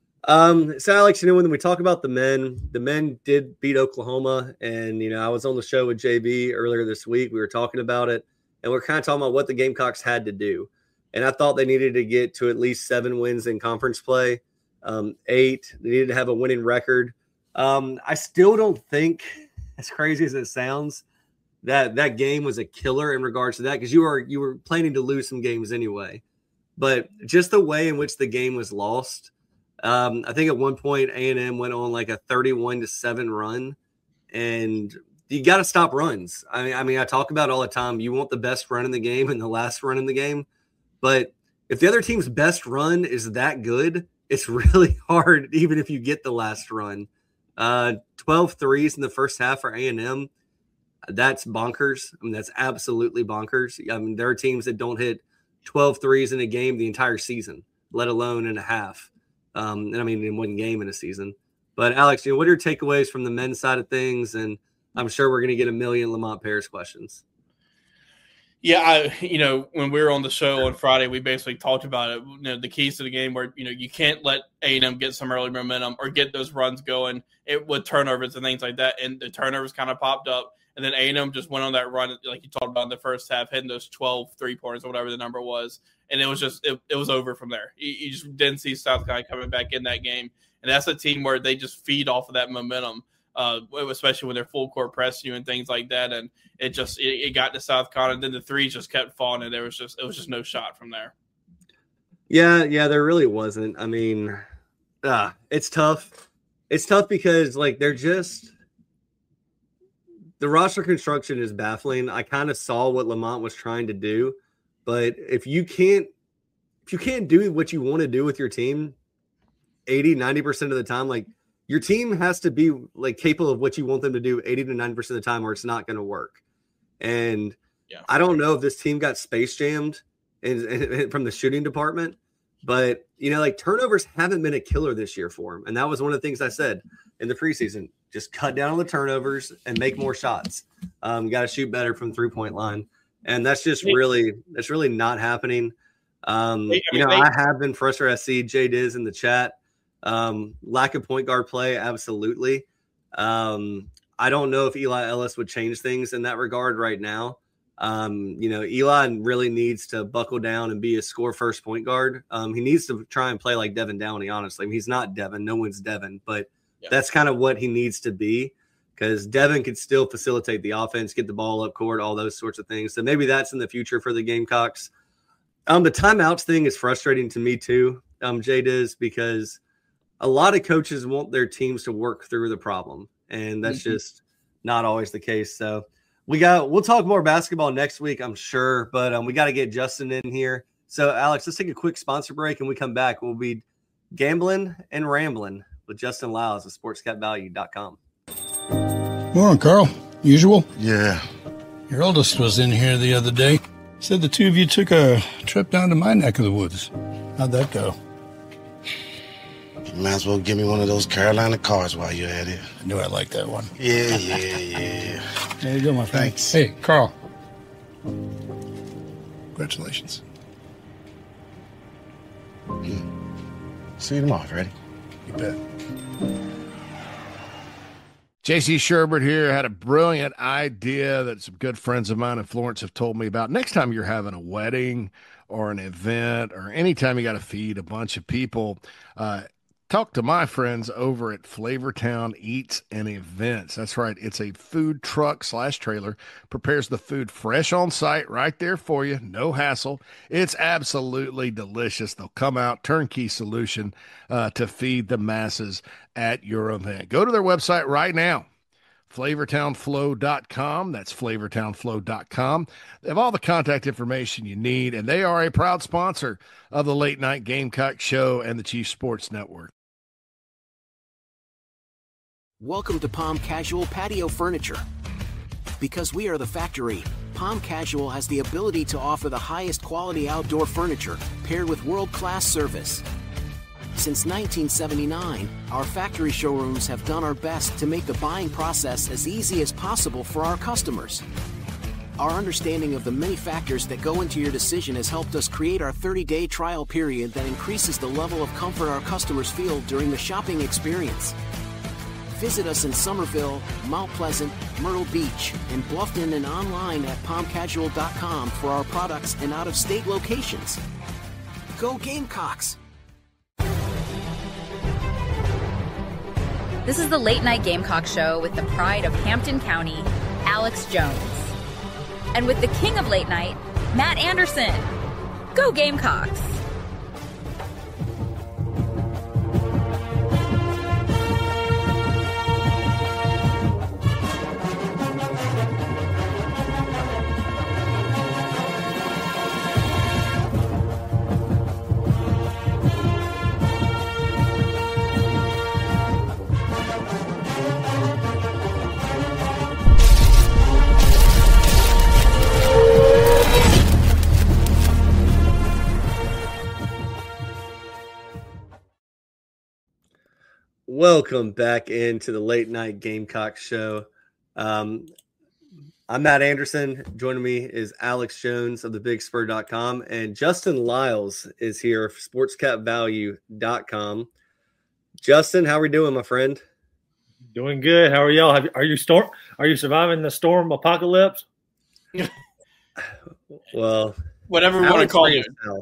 Um, so Alex, you know, when we talk about the men, the men did beat Oklahoma, and you know, I was on the show with J B earlier this week. We were talking about it, and we're kind of talking about what the Gamecocks had to do. And I thought they needed to get to at least seven wins in conference play, um, eight. They needed to have a winning record. Um, I still don't think, as crazy as it sounds, that that game was a killer in regards to that, because you were you were planning to lose some games anyway. But just the way in which the game was lost. Um, I think at one point A and M went on like a thirty-one to seven run, and you got to stop runs. I mean, I mean, I talk about it all the time. You want the best run in the game and the last run in the game, but if the other team's best run is that good, it's really hard, even if you get the last run. Uh, twelve threes in the first half for A and M. That's bonkers. I mean, that's absolutely bonkers. I mean, there are teams that don't hit twelve threes in a game the entire season, let alone in a half. Um, and I mean, in one game in a season. But Alex, you know, what are your takeaways from the men's side of things? And I'm sure we're going to get a million Lamont Paris questions. Yeah, I, you know, when we were on the show on Friday, we basically talked about it. You know, the keys to the game where, you know, you can't let A and M get some early momentum or get those runs going it with turnovers and things like that. And the turnovers kind of popped up. And then A and M just went on that run, like you talked about in the first half, hitting those twelve three-pointers or whatever the number was. And it was just it, – it was over from there. You, you just didn't see South Carolina coming back in that game. And that's a team where they just feed off of that momentum, uh, especially when they're full-court pressing you and things like that. And it just it, – it got to South Carolina. And then the threes just kept falling, and there was just – it was just no shot from there. Yeah, yeah, there really wasn't. I mean, uh, it's tough. It's tough because, like, they're just – the roster construction is baffling. I kind of saw what Lamont was trying to do, but if you can't, if you can't do what you want to do with your team eighty, ninety percent of the time, like your team has to be like capable of what you want them to do eighty to ninety percent of the time, or it's not going to work. And yeah. I don't know if this team got space jammed in, in, from the shooting department, but you know, like turnovers haven't been a killer this year for them. And that was one of the things I said in the preseason. Just cut down on the turnovers and make more shots. Um, got to shoot better from three-point line. And that's just really – that's really not happening. Um, you know, I have been frustrated. I see Jay Diz in the chat. Um, lack of point guard play, absolutely. Um, I don't know if Eli Ellis would change things in that regard right now. Um, you know, Eli really needs to buckle down and be a score-first point guard. Um, he needs to try and play like Devin Downey, honestly. I mean, he's not Devin. No one's Devin. But – yeah. That's kind of what he needs to be, because Devin could still facilitate the offense, get the ball up court, all those sorts of things. So maybe that's in the future for the Gamecocks. Um, the timeouts thing is frustrating to me too, um, Jay Diz, because a lot of coaches want their teams to work through the problem, and that's mm-hmm. just not always the case. So we got we'll talk more basketball next week, I'm sure, but um, we got to get Justin in here. So Alex, let's take a quick sponsor break, and we come back. We'll be gambling and rambling with Justin Lyles of sports cap value dot com. Morning, Carl. Usual? Yeah. Your oldest was in here the other day. Said the two of you took a trip down to my neck of the woods. How'd that go? You might as well give me one of those Carolina cars while you're at it. I knew I liked that one. Yeah, yeah, yeah. There you go, my friend. Thanks. Hey, Carl. Congratulations. Hmm. See you tomorrow, ready? You bet. J C Sherbert here. Had a brilliant idea that some good friends of mine in Florence have told me about. Next time you're having a wedding or an event or anytime you got to feed a bunch of people, uh, Talk to my friends over at Flavortown Eats and Events. That's right. It's a food truck slash trailer. Prepares the food fresh on site right there for you. No hassle. It's absolutely delicious. They'll come out, turnkey solution uh, to feed the masses at your event. Go to their website right now. flavortown flow dot com. That's flavortown flow dot com. They have all the contact information you need, and they are a proud sponsor of the Late Night Gamecock Show and the Chief Sports Network. Welcome to Palm Casual Patio Furniture. Because we are the factory, Palm Casual has the ability to offer the highest quality outdoor furniture paired with world-class service. Since nineteen seventy-nine, our factory showrooms have done our best to make the buying process as easy as possible for our customers. Our understanding of the many factors that go into your decision has helped us create our thirty-day trial period that increases the level of comfort our customers feel during the shopping experience. Visit us in Somerville, Mount Pleasant, Myrtle Beach, and Bluffton, and online at palm casual dot com for our products and out-of-state locations. Go Gamecocks! This is the Late Night Gamecock Show with the pride of Hampton County, Alex Jones. And with the king of late night, Matt Anderson. Go Gamecocks! Welcome back into the Late Night Gamecock Show. Um, I'm Matt Anderson. Joining me is Alex Jones of the big spur dot com, and Justin Lyles is here for sports cap value dot com. Justin, how are we doing, my friend? Doing good. How are y'all? Have, are you storm? Are you surviving the storm apocalypse? Well, whatever we want to call it.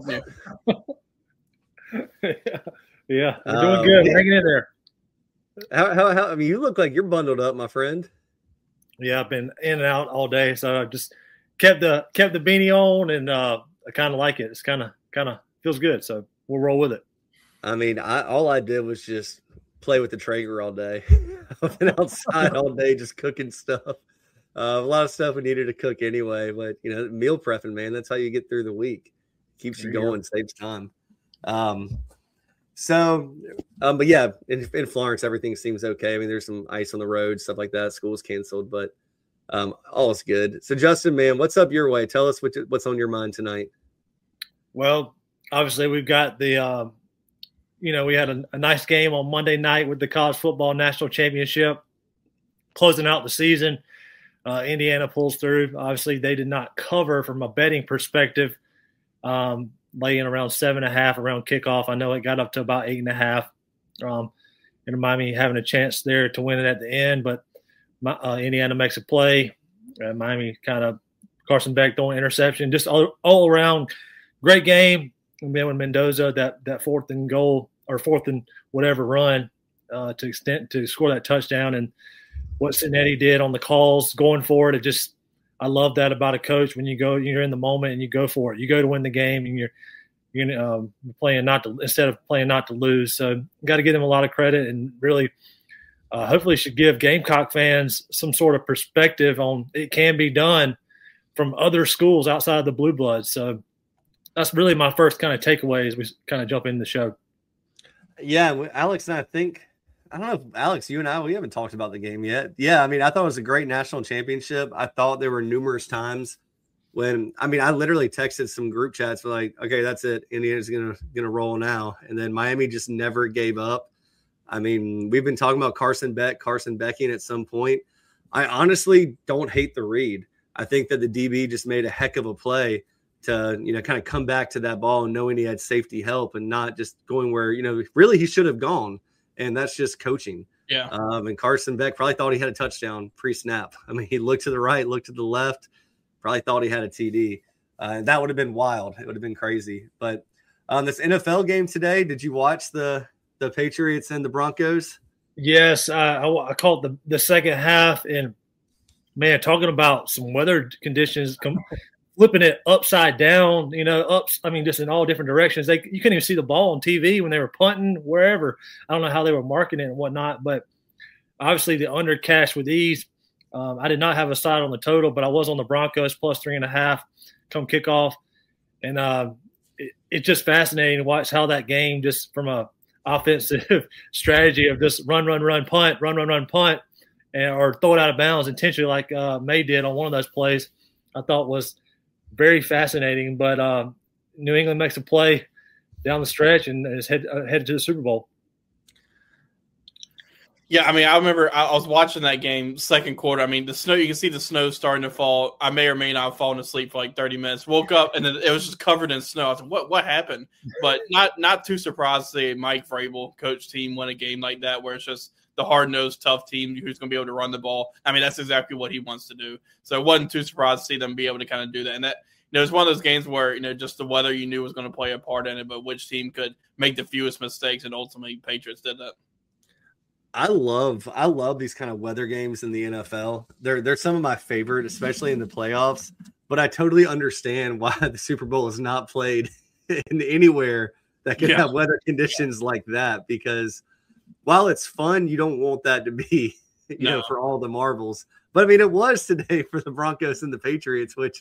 Yeah, yeah, we're doing Um, good. We're hanging in there. How, how, how, I mean, you look like you're bundled up, my friend. Yeah, I've been in and out all day, so I just kept the kept the beanie on, and uh, I kind of like it. It's kind of kind of feels good, so we'll roll with it. I mean, I all I did was just play with the Traeger all day. I've been outside all day just cooking stuff. Uh, a lot of stuff we needed to cook anyway, but you know, meal prepping, man, that's how you get through the week. Keeps you There you going, saves time. Um, so, um, but yeah, in, in Florence, everything seems okay. I mean, there's some ice on the road, stuff like that. School's canceled, but um, all is good. So, Justin, man, what's up your way? Tell us what, what's on your mind tonight. Well, obviously we've got the, uh, you know, we had a, a nice game on Monday night with the college football national championship, closing out the season. Uh, Indiana pulls through. Obviously, they did not cover from a betting perspective, um, laying around seven and a half around kickoff. I know it got up to about eight and a half. Um, and Miami having a chance there to win it at the end, but my, uh, Indiana makes a play. Uh, Miami kind of Carson Beck throwing interception, just all, all around great game. And then when Mendoza that that fourth and goal or fourth and whatever run uh, to extent to score that touchdown, and what Cincinnati did on the calls going forward, it just I love that about a coach. When you go, you're in the moment and you go for it. You go to win the game, and you're you're um, playing not to instead of playing not to lose. So got to give them a lot of credit, and really, uh, hopefully, should give Gamecock fans some sort of perspective on it can be done from other schools outside of the Blue Bloods. So that's really my first kind of takeaway as we kind of jump into the show. Yeah, Alex and I think. I don't know if Alex, you and I, we haven't talked about the game yet. Yeah, I mean, I thought it was a great national championship. I thought there were numerous times when, I mean, I literally texted some group chats for like, okay, that's it. Indiana's gonna gonna roll now, and then Miami just never gave up. I mean, we've been talking about Carson Beck, Carson Becking at some point. I honestly don't hate the read. I think that the D B just made a heck of a play to, you know, kind of come back to that ball knowing he had safety help and not just going where, you know, really he should have gone. And that's just coaching. Yeah. Um, and Carson Beck probably thought he had a touchdown pre-snap. I mean, he looked to the right, looked to the left, probably thought he had a T D. Uh, and that would have been wild. It would have been crazy. But on um, this N F L game today, did you watch the the Patriots and the Broncos? Yes, uh, I, I caught the, the second half, and man, talking about some weather conditions, com- flipping it upside down, you know, ups. I mean, just in all different directions. They you couldn't even see the ball on T V when they were punting wherever. I don't know how they were marking it and whatnot, but obviously the under cash with ease. Um, I did not have a side on the total, but I was on the Broncos plus three and a half come kickoff, and uh, it, it's just fascinating to watch how that game, just from a offensive strategy of just run, run, run, punt, run, run, run, punt, and or throw it out of bounds intentionally, like uh, May did on one of those plays. I thought was very fascinating. But uh, New England makes a play down the stretch and is head, uh, headed to the Super Bowl. Yeah, I mean, I remember I was watching that game second quarter. I mean, the snow, you can see the snow starting to fall. I may or may not have fallen asleep for like thirty minutes. Woke up and then it was just covered in snow. I was like, what what happened? But not not too surprised to see Mike Vrabel coach team win a game like that where it's just the hard-nosed, tough team who's going to be able to run the ball. I mean, that's exactly what he wants to do. So it wasn't too surprised to see them be able to kind of do that. And that, you know, it's one of those games where, you know, just the weather you knew was going to play a part in it, but which team could make the fewest mistakes, and ultimately Patriots did that. I love I love these kind of weather games in the N F L. They're they're some of my favorite, especially in the playoffs. But I totally understand why the Super Bowl is not played in anywhere that can yeah. have weather conditions like that. Because while it's fun, you don't want that to be, you no. know, for all the marbles. But I mean, it was today for the Broncos and the Patriots, which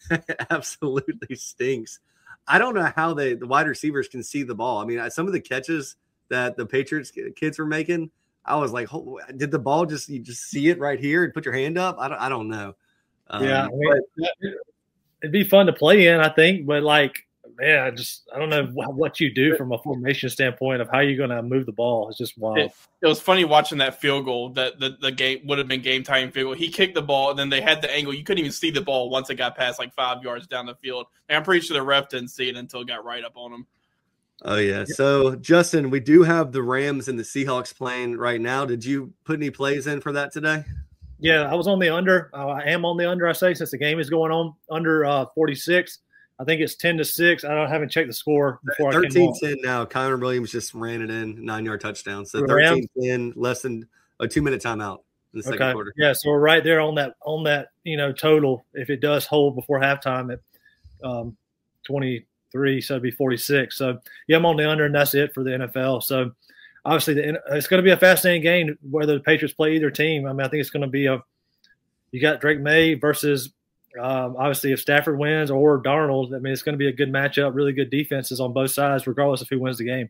absolutely stinks. I don't know how they the wide receivers can see the ball. I mean, some of the catches that the Patriots kids were making, I was like, oh, did the ball just you just see it right here and put your hand up? I don't, I don't know. Um, yeah, I mean, but, it'd be fun to play in, I think. But like, man, I just I don't know what you do from a formation standpoint of how you're going to move the ball. It's just wild. It, it was funny watching that field goal. That the, the game would have been game time field goal. He kicked the ball, and then they had the angle. You couldn't even see the ball once it got past like five yards down the field. And I'm pretty sure the ref didn't see it until it got right up on him. Oh, yeah. So, Justin, we do have the Rams and the Seahawks playing right now. Did you put any plays in for that today? Yeah, I was on the under. Uh, I am on the under, I say, since the game is going on under uh, forty-six. I think it's ten to six. I don't haven't checked the score before I came on. thirteen ten now. Connor Williams just ran it in, nine-yard touchdown. So thirteen ten, less than a two-minute timeout in the second okay. quarter. Yeah, so we're right there on that, on that you know, total. If it does hold before halftime at um, twenty-three, so it'd be forty-six. So, yeah, I'm on the under, and that's it for the N F L. So, obviously, the, it's going to be a fascinating game whether the Patriots play either team. I mean, I think it's going to be a – you got Drake May versus um, – obviously, if Stafford wins or Darnold, I mean, it's going to be a good matchup, really good defenses on both sides, regardless of who wins the game.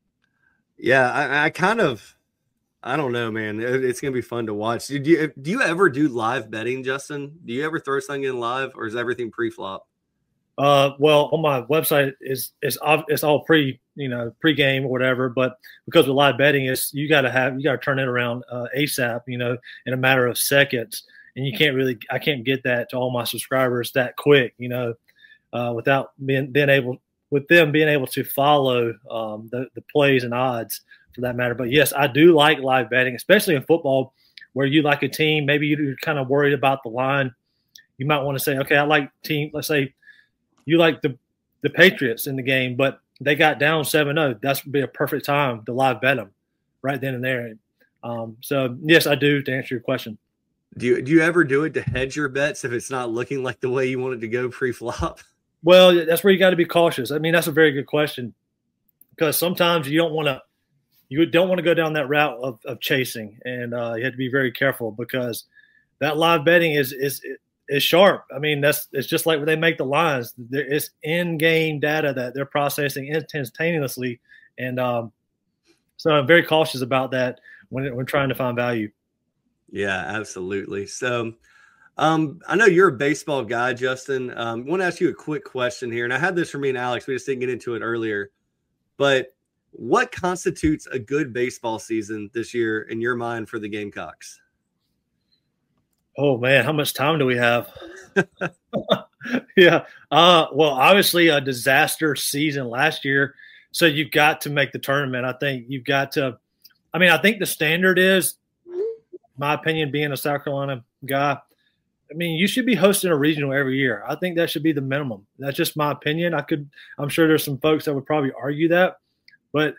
Yeah, I, I kind of – I don't know, man. It, it's going to be fun to watch. Do you, do you ever do live betting, Justin? Do you ever throw something in live, or is everything pre-flop? Uh, well, on my website is it's it's all pre you know pre-game or whatever, but because with live betting, is you got to have you got to turn it around uh, ASAP, you know, in a matter of seconds, and you can't really I can't get that to all my subscribers that quick, you know, uh, without being being able with them being able to follow um, the the plays and odds for that matter. But yes, I do like live betting, especially in football, where you like a team, maybe you're kind of worried about the line. You might want to say, okay, I like team. Let's say you like the, the Patriots in the game, but they got down seven oh. That's would be a perfect time to live bet them right then and there. Um, so, yes, I do, to answer your question. Do you do you ever do it to hedge your bets if it's not looking like the way you want it to go pre-flop? Well, that's where you got to be cautious. I mean, that's a very good question, because sometimes you don't want to you don't want to go down that route of, of chasing, and uh, you have to be very careful, because that live betting is is – is sharp. I mean, that's it's just like when they make the lines. There is in-game data that they're processing instantaneously, and um, so I'm very cautious about that when when trying to find value. Yeah, absolutely. So, um, I know you're a baseball guy, Justin. Um, I want to ask you a quick question here, and I had this for me and Alex. We just didn't get into it earlier, but what constitutes a good baseball season this year in your mind for the Gamecocks? Oh, man, how much time do we have? yeah. Uh, well, obviously a disaster season last year. So you've got to make the tournament. I think you've got to – I mean, I think the standard is, my opinion, being a South Carolina guy, I mean, you should be hosting a regional every year. I think that should be the minimum. That's just my opinion. I could – I'm sure there's some folks that would probably argue that. But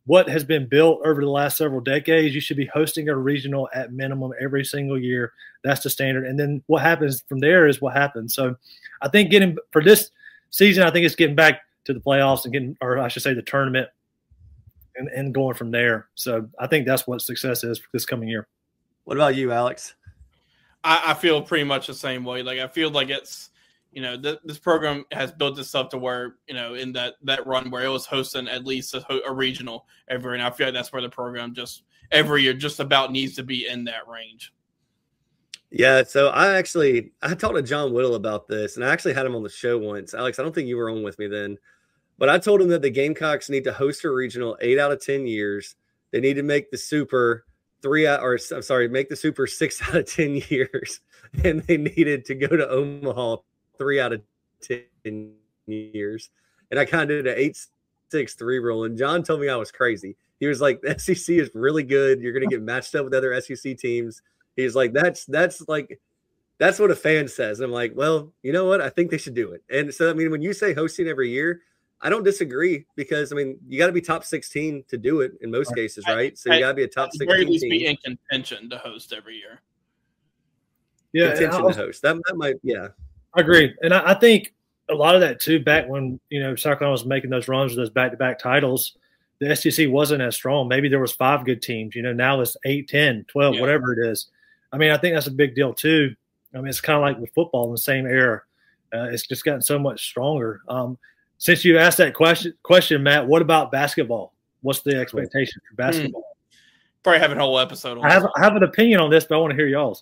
what has been built over the last several decades, you should be hosting a regional at minimum every single year. That's the standard. And then what happens from there is what happens. So I think getting for this season, I think it's getting back to the playoffs and getting, or I should say the tournament and, and going from there. So I think that's what success is for this coming year. What about you, Alex? I, I feel pretty much the same way. Like, I feel like it's, you know, th- this program has built itself to where, you know, in that, that run where it was hosting at least a, a regional every, and I feel like that's where the program just every year just about needs to be in that range. Yeah, so I actually I talked to John Whittle about this, and I actually had him on the show once. Alex, I don't think you were on with me then, but I told him that the Gamecocks need to host a regional eight out of ten years. They need to make the Super three out, or I'm sorry, make the Super six out of ten years, and they needed to go to Omaha three out of ten years. And I kind of did an eight six three rule, and John told me I was crazy. He was like, the S E C is really good. You're going to get matched up with other S E C teams. He's like, that's that's like that's what a fan says. And I'm like, well, you know what? I think they should do it. And so I mean, when you say hosting every year, I don't disagree, because I mean, you got to be top sixteen to do it in most cases, right? So you got to be a top sixteen. At least team. Be in contention to host every year. Yeah, contention was, to host. That, that might, yeah. I agree, and I, I think a lot of that too. Back when you know South Carolina was making those runs with those back-to-back titles, the S E C wasn't as strong. Maybe there was five good teams. You know, now it's eight, ten, twelve, yeah. whatever it is. I mean, I think that's a big deal too. I mean, it's kind of like with football in the same era. Uh, it's just gotten so much stronger. Um, since you asked that question, question, Matt, what about basketball? What's the expectation for basketball? Hmm. Probably have a whole episode on I have, I have an opinion on this, but I want to hear y'all's.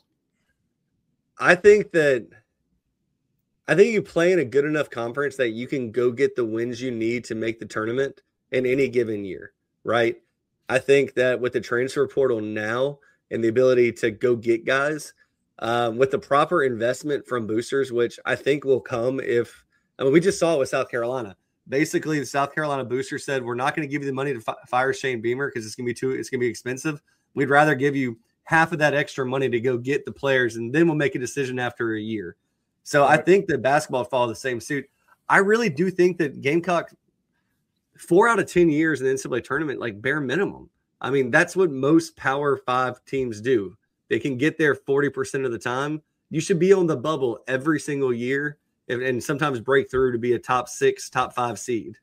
I think that I think you play in a good enough conference that you can go get the wins you need to make the tournament in any given year, right? I think that with the transfer portal now and the ability to go get guys um, with the proper investment from boosters, which I think will come if – I mean, we just saw it with South Carolina. Basically, the South Carolina booster said, we're not going to give you the money to fi- fire Shane Beamer because it's going to be too – it's going to be expensive. We'd rather give you half of that extra money to go get the players, and then we'll make a decision after a year. So I think that basketball follow the same suit. I really do think that Gamecock four out of ten years in the N C double A tournament, like bare minimum. I mean, that's what most Power Five teams do. They can get there forty percent of the time. You should be on the bubble every single year and, and sometimes break through to be a top six, top five seed.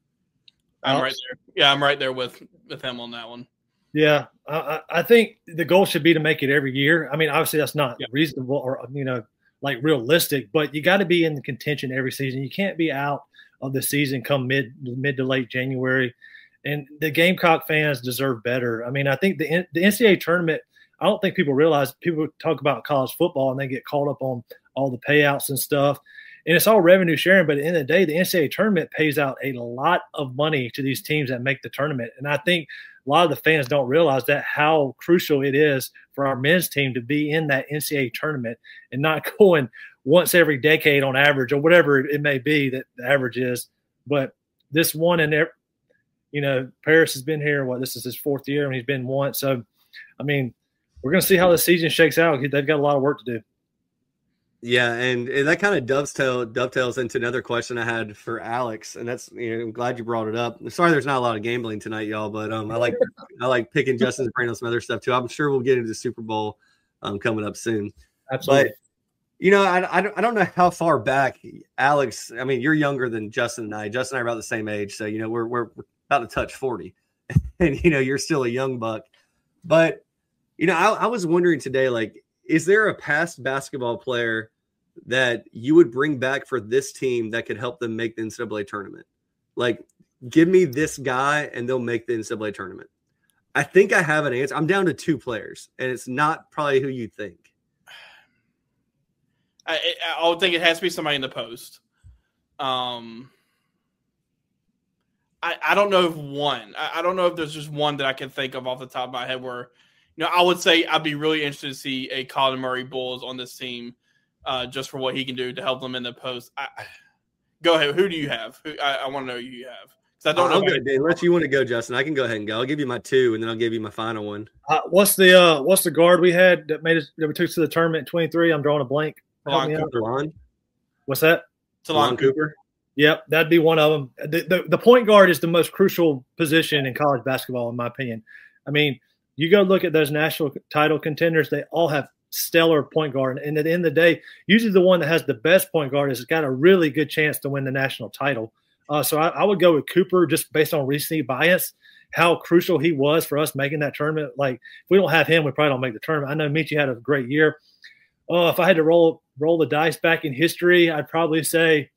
I'm right there. Yeah, I'm right there with, with him on that one. Yeah, I, I think the goal should be to make it every year. I mean, obviously that's not yeah. reasonable or, you know, like realistic, but you got to be in the contention every season. You can't be out of the season come mid mid to late January. And the Gamecock fans deserve better. I mean, I think the the N C double A tournament, I don't think people realize, people talk about college football and they get caught up on all the payouts and stuff. And it's all revenue sharing, but at the end of the day, the N C double A tournament pays out a lot of money to these teams that make the tournament. And I think a lot of the fans don't realize that, how crucial it is for our men's team to be in that N C double A tournament and not going once every decade on average, or whatever it may be that the average is. But this one, and every, you know, Paris has been here. What, this is his fourth year, and he's been once. So, I mean, we're going to see how the season shakes out. They've got a lot of work to do. Yeah, and, and that kind of dovetail, dovetails into another question I had for Alex, and that's, you know, I'm glad you brought it up. Sorry, there's not a lot of gambling tonight, y'all, but um, I like I like picking Justin's brain on some other stuff too. I'm sure we'll get into the Super Bowl um, coming up soon. Absolutely. But, you know, I, I don't I don't know how far back, Alex. I mean, you're younger than Justin and I. Justin and I are about the same age, so you know we're we're, we're about to touch forty, and you know you're still a young buck. But you know, I, I was wondering today, like, is there a past basketball player that you would bring back for this team that could help them make the N C double A tournament? Like, give me this guy and they'll make the N C double A tournament. I think I have an answer. I'm down to two players, and it's not probably who you think. I, I would think it has to be somebody in the post. Um, I, I don't know if one. I, I don't know if there's just one that I can think of off the top of my head where, you know, I would say I'd be really interested to see a Colin Murray Bulls on this team. Uh, just for what he can do to help them in the post. I, go ahead. Who do you have? Who, I, I want to know who you have. I don't I'll know. go, unless you want to go, Justin, I can go ahead and go. I'll give you my two, and then I'll give you my final one. Uh, what's the uh, what's the guard we had that made us that we took to the tournament in twenty-three? I'm drawing a blank. Talon Cooper. What's that? Talon Cooper. Yep, that'd be one of them. The, the, the point guard is the most crucial position in college basketball, in my opinion. I mean, you go look at those national title contenders, they all have stellar point guard. And at the end of the day, usually the one that has the best point guard has got a really good chance to win the national title. Uh, so I, I would go with Cooper just based on recency bias, how crucial he was for us making that tournament. Like, if we don't have him, we probably don't make the tournament. I know Michi had a great year. Oh, if I had to roll roll the dice back in history, I'd probably say,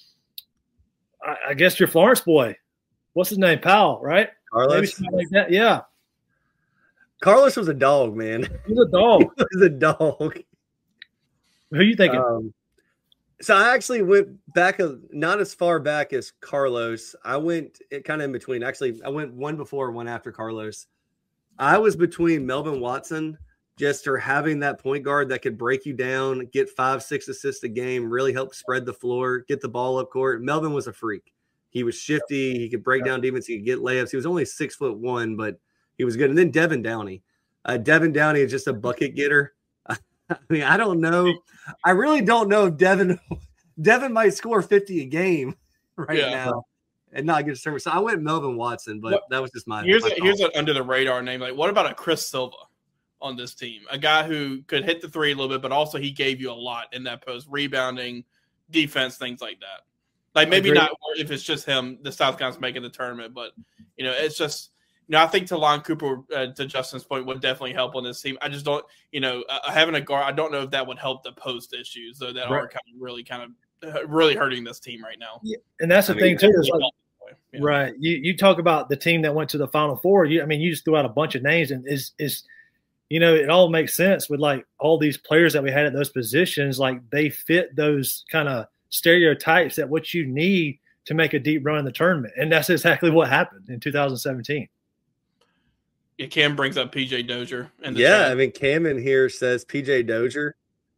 I, I guess your Florence boy. What's his name? Powell, right? Carlos? Maybe something like that. Yeah. Carlos was a dog, man. He's a dog. He was a dog. Who you thinking? Um, so I actually went back, a, not as far back as Carlos. I went kind of in between. Actually, I went one before, one after Carlos. I was between Melvin Watson, just for having that point guard that could break you down, get five, six assists a game, really help spread the floor, get the ball up court. Melvin was a freak. He was shifty. He could break down defense. He could get layups. He was only six foot one, but he was good. And then Devin Downey. Uh, Devin Downey is just a bucket getter. I mean, I don't know. I really don't know if Devin Devin might score fifty a game right yeah. now and not get a service. So I went Melvin Watson, but what, that was just my here's my a, here's an under the radar name. Like, what about a Chris Silva on this team? A guy who could hit the three a little bit, but also he gave you a lot in that post, rebounding, defense, things like that. Like, maybe not if it's just him, the South Carolina's making the tournament, but you know, it's just. You know, I think Talon Cooper, uh, to Justin's point, would definitely help on this team. I just don't, you know, uh, having a guard, I don't know if that would help the post issues, though, that right. are kind of really kind of uh, really hurting this team right now. Yeah. And that's the I thing, mean, too. Is like, yeah. Right. You you talk about the team that went to the Final Four. You, I mean, you just threw out a bunch of names, and is is you know, it all makes sense with like all these players that we had at those positions. Like, they fit those kind of stereotypes that what you need to make a deep run in the tournament. And that's exactly what happened in two thousand seventeen. Yeah, Cam brings up P J Dozier. In the yeah, chat. I mean, Cam in here says P J Dozier.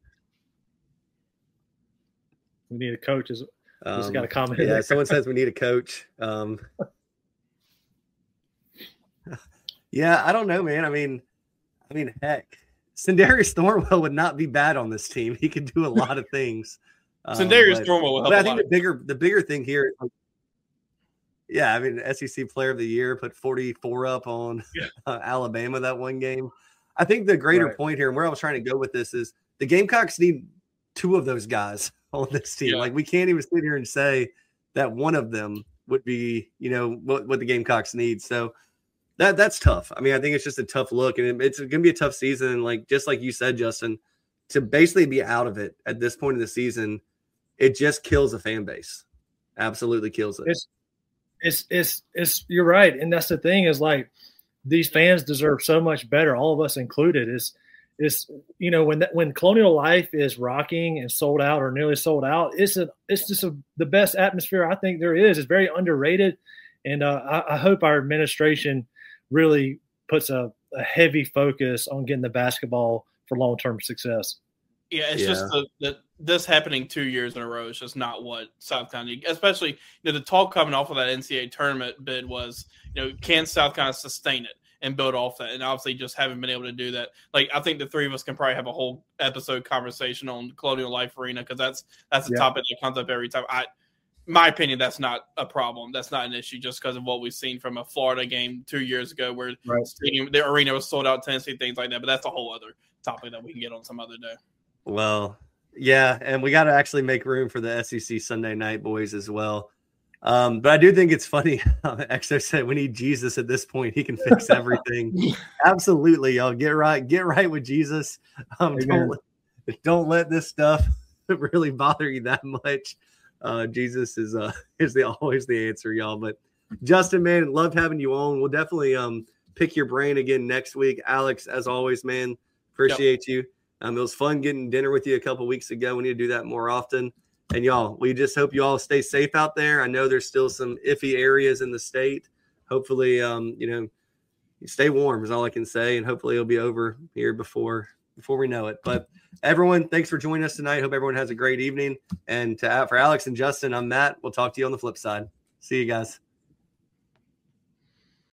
We need a coach. Has um, got a comment. Yeah, someone says we need a coach. Um, yeah, I don't know, man. I mean, I mean, heck, Sindarius Thornwell would not be bad on this team. He could do a lot of things. Um, Sindarius Thornwell will help. But I a think lot the bigger, the bigger thing here. Yeah, I mean, S E C Player of the Year, put forty-four up on yeah. uh, Alabama that one game. I think the greater right. point here, and where I was trying to go with this, is the Gamecocks need two of those guys on this team. Yeah. Like, we can't even sit here and say that one of them would be, you know, what, what the Gamecocks need. So that that's tough. I mean, I think it's just a tough look, and it, it's going to be a tough season. And like just like you said, Justin, to basically be out of it at this point in the season, it just kills a fan base. Absolutely kills it. It's- It's it's it's you're right, and that's the thing is like these fans deserve so much better, all of us included. Is is you know when that when Colonial Life is rocking and sold out or nearly sold out, it's a it's just a, the best atmosphere I think there is. It's very underrated, and uh, I, I hope our administration really puts a, a heavy focus on getting the basketball for long term success. Yeah, it's yeah. just the, the this happening two years in a row is just not what South Carolina, especially, you know, the talk coming off of that N C double A tournament bid was, you know, can South Carolina sustain it and build off that? And obviously just haven't been able to do that. Like, I think the three of us can probably have a whole episode conversation on Colonial Life Arena because that's that's a yeah. topic that comes up every time. I, my opinion, that's not a problem. That's not an issue just because of what we've seen from a Florida game two years ago where right. stadium, the arena was sold out, Tennessee, things like that. But that's a whole other topic that we can get on some other day. Well, yeah, and we got to actually make room for the S E C Sunday night boys as well. Um, but I do think it's funny. X O said we need Jesus at this point. He can fix everything. Absolutely, y'all. Get right, get right with Jesus. Um, don't, don't let this stuff really bother you that much. Uh, Jesus is uh, is the always the answer, y'all. But Justin, man, loved having you on. We'll definitely um pick your brain again next week. Alex, as always, man, appreciate yep. you. Um, it was fun getting dinner with you a couple weeks ago. We need to do that more often. And y'all, we just hope you all stay safe out there. I know there's still some iffy areas in the state. Hopefully, um, you know, you stay warm is all I can say. And hopefully it'll be over here before before we know it. But everyone, thanks for joining us tonight. Hope everyone has a great evening. And to, for Alex and Justin, I'm Matt. We'll talk to you on the flip side. See you guys.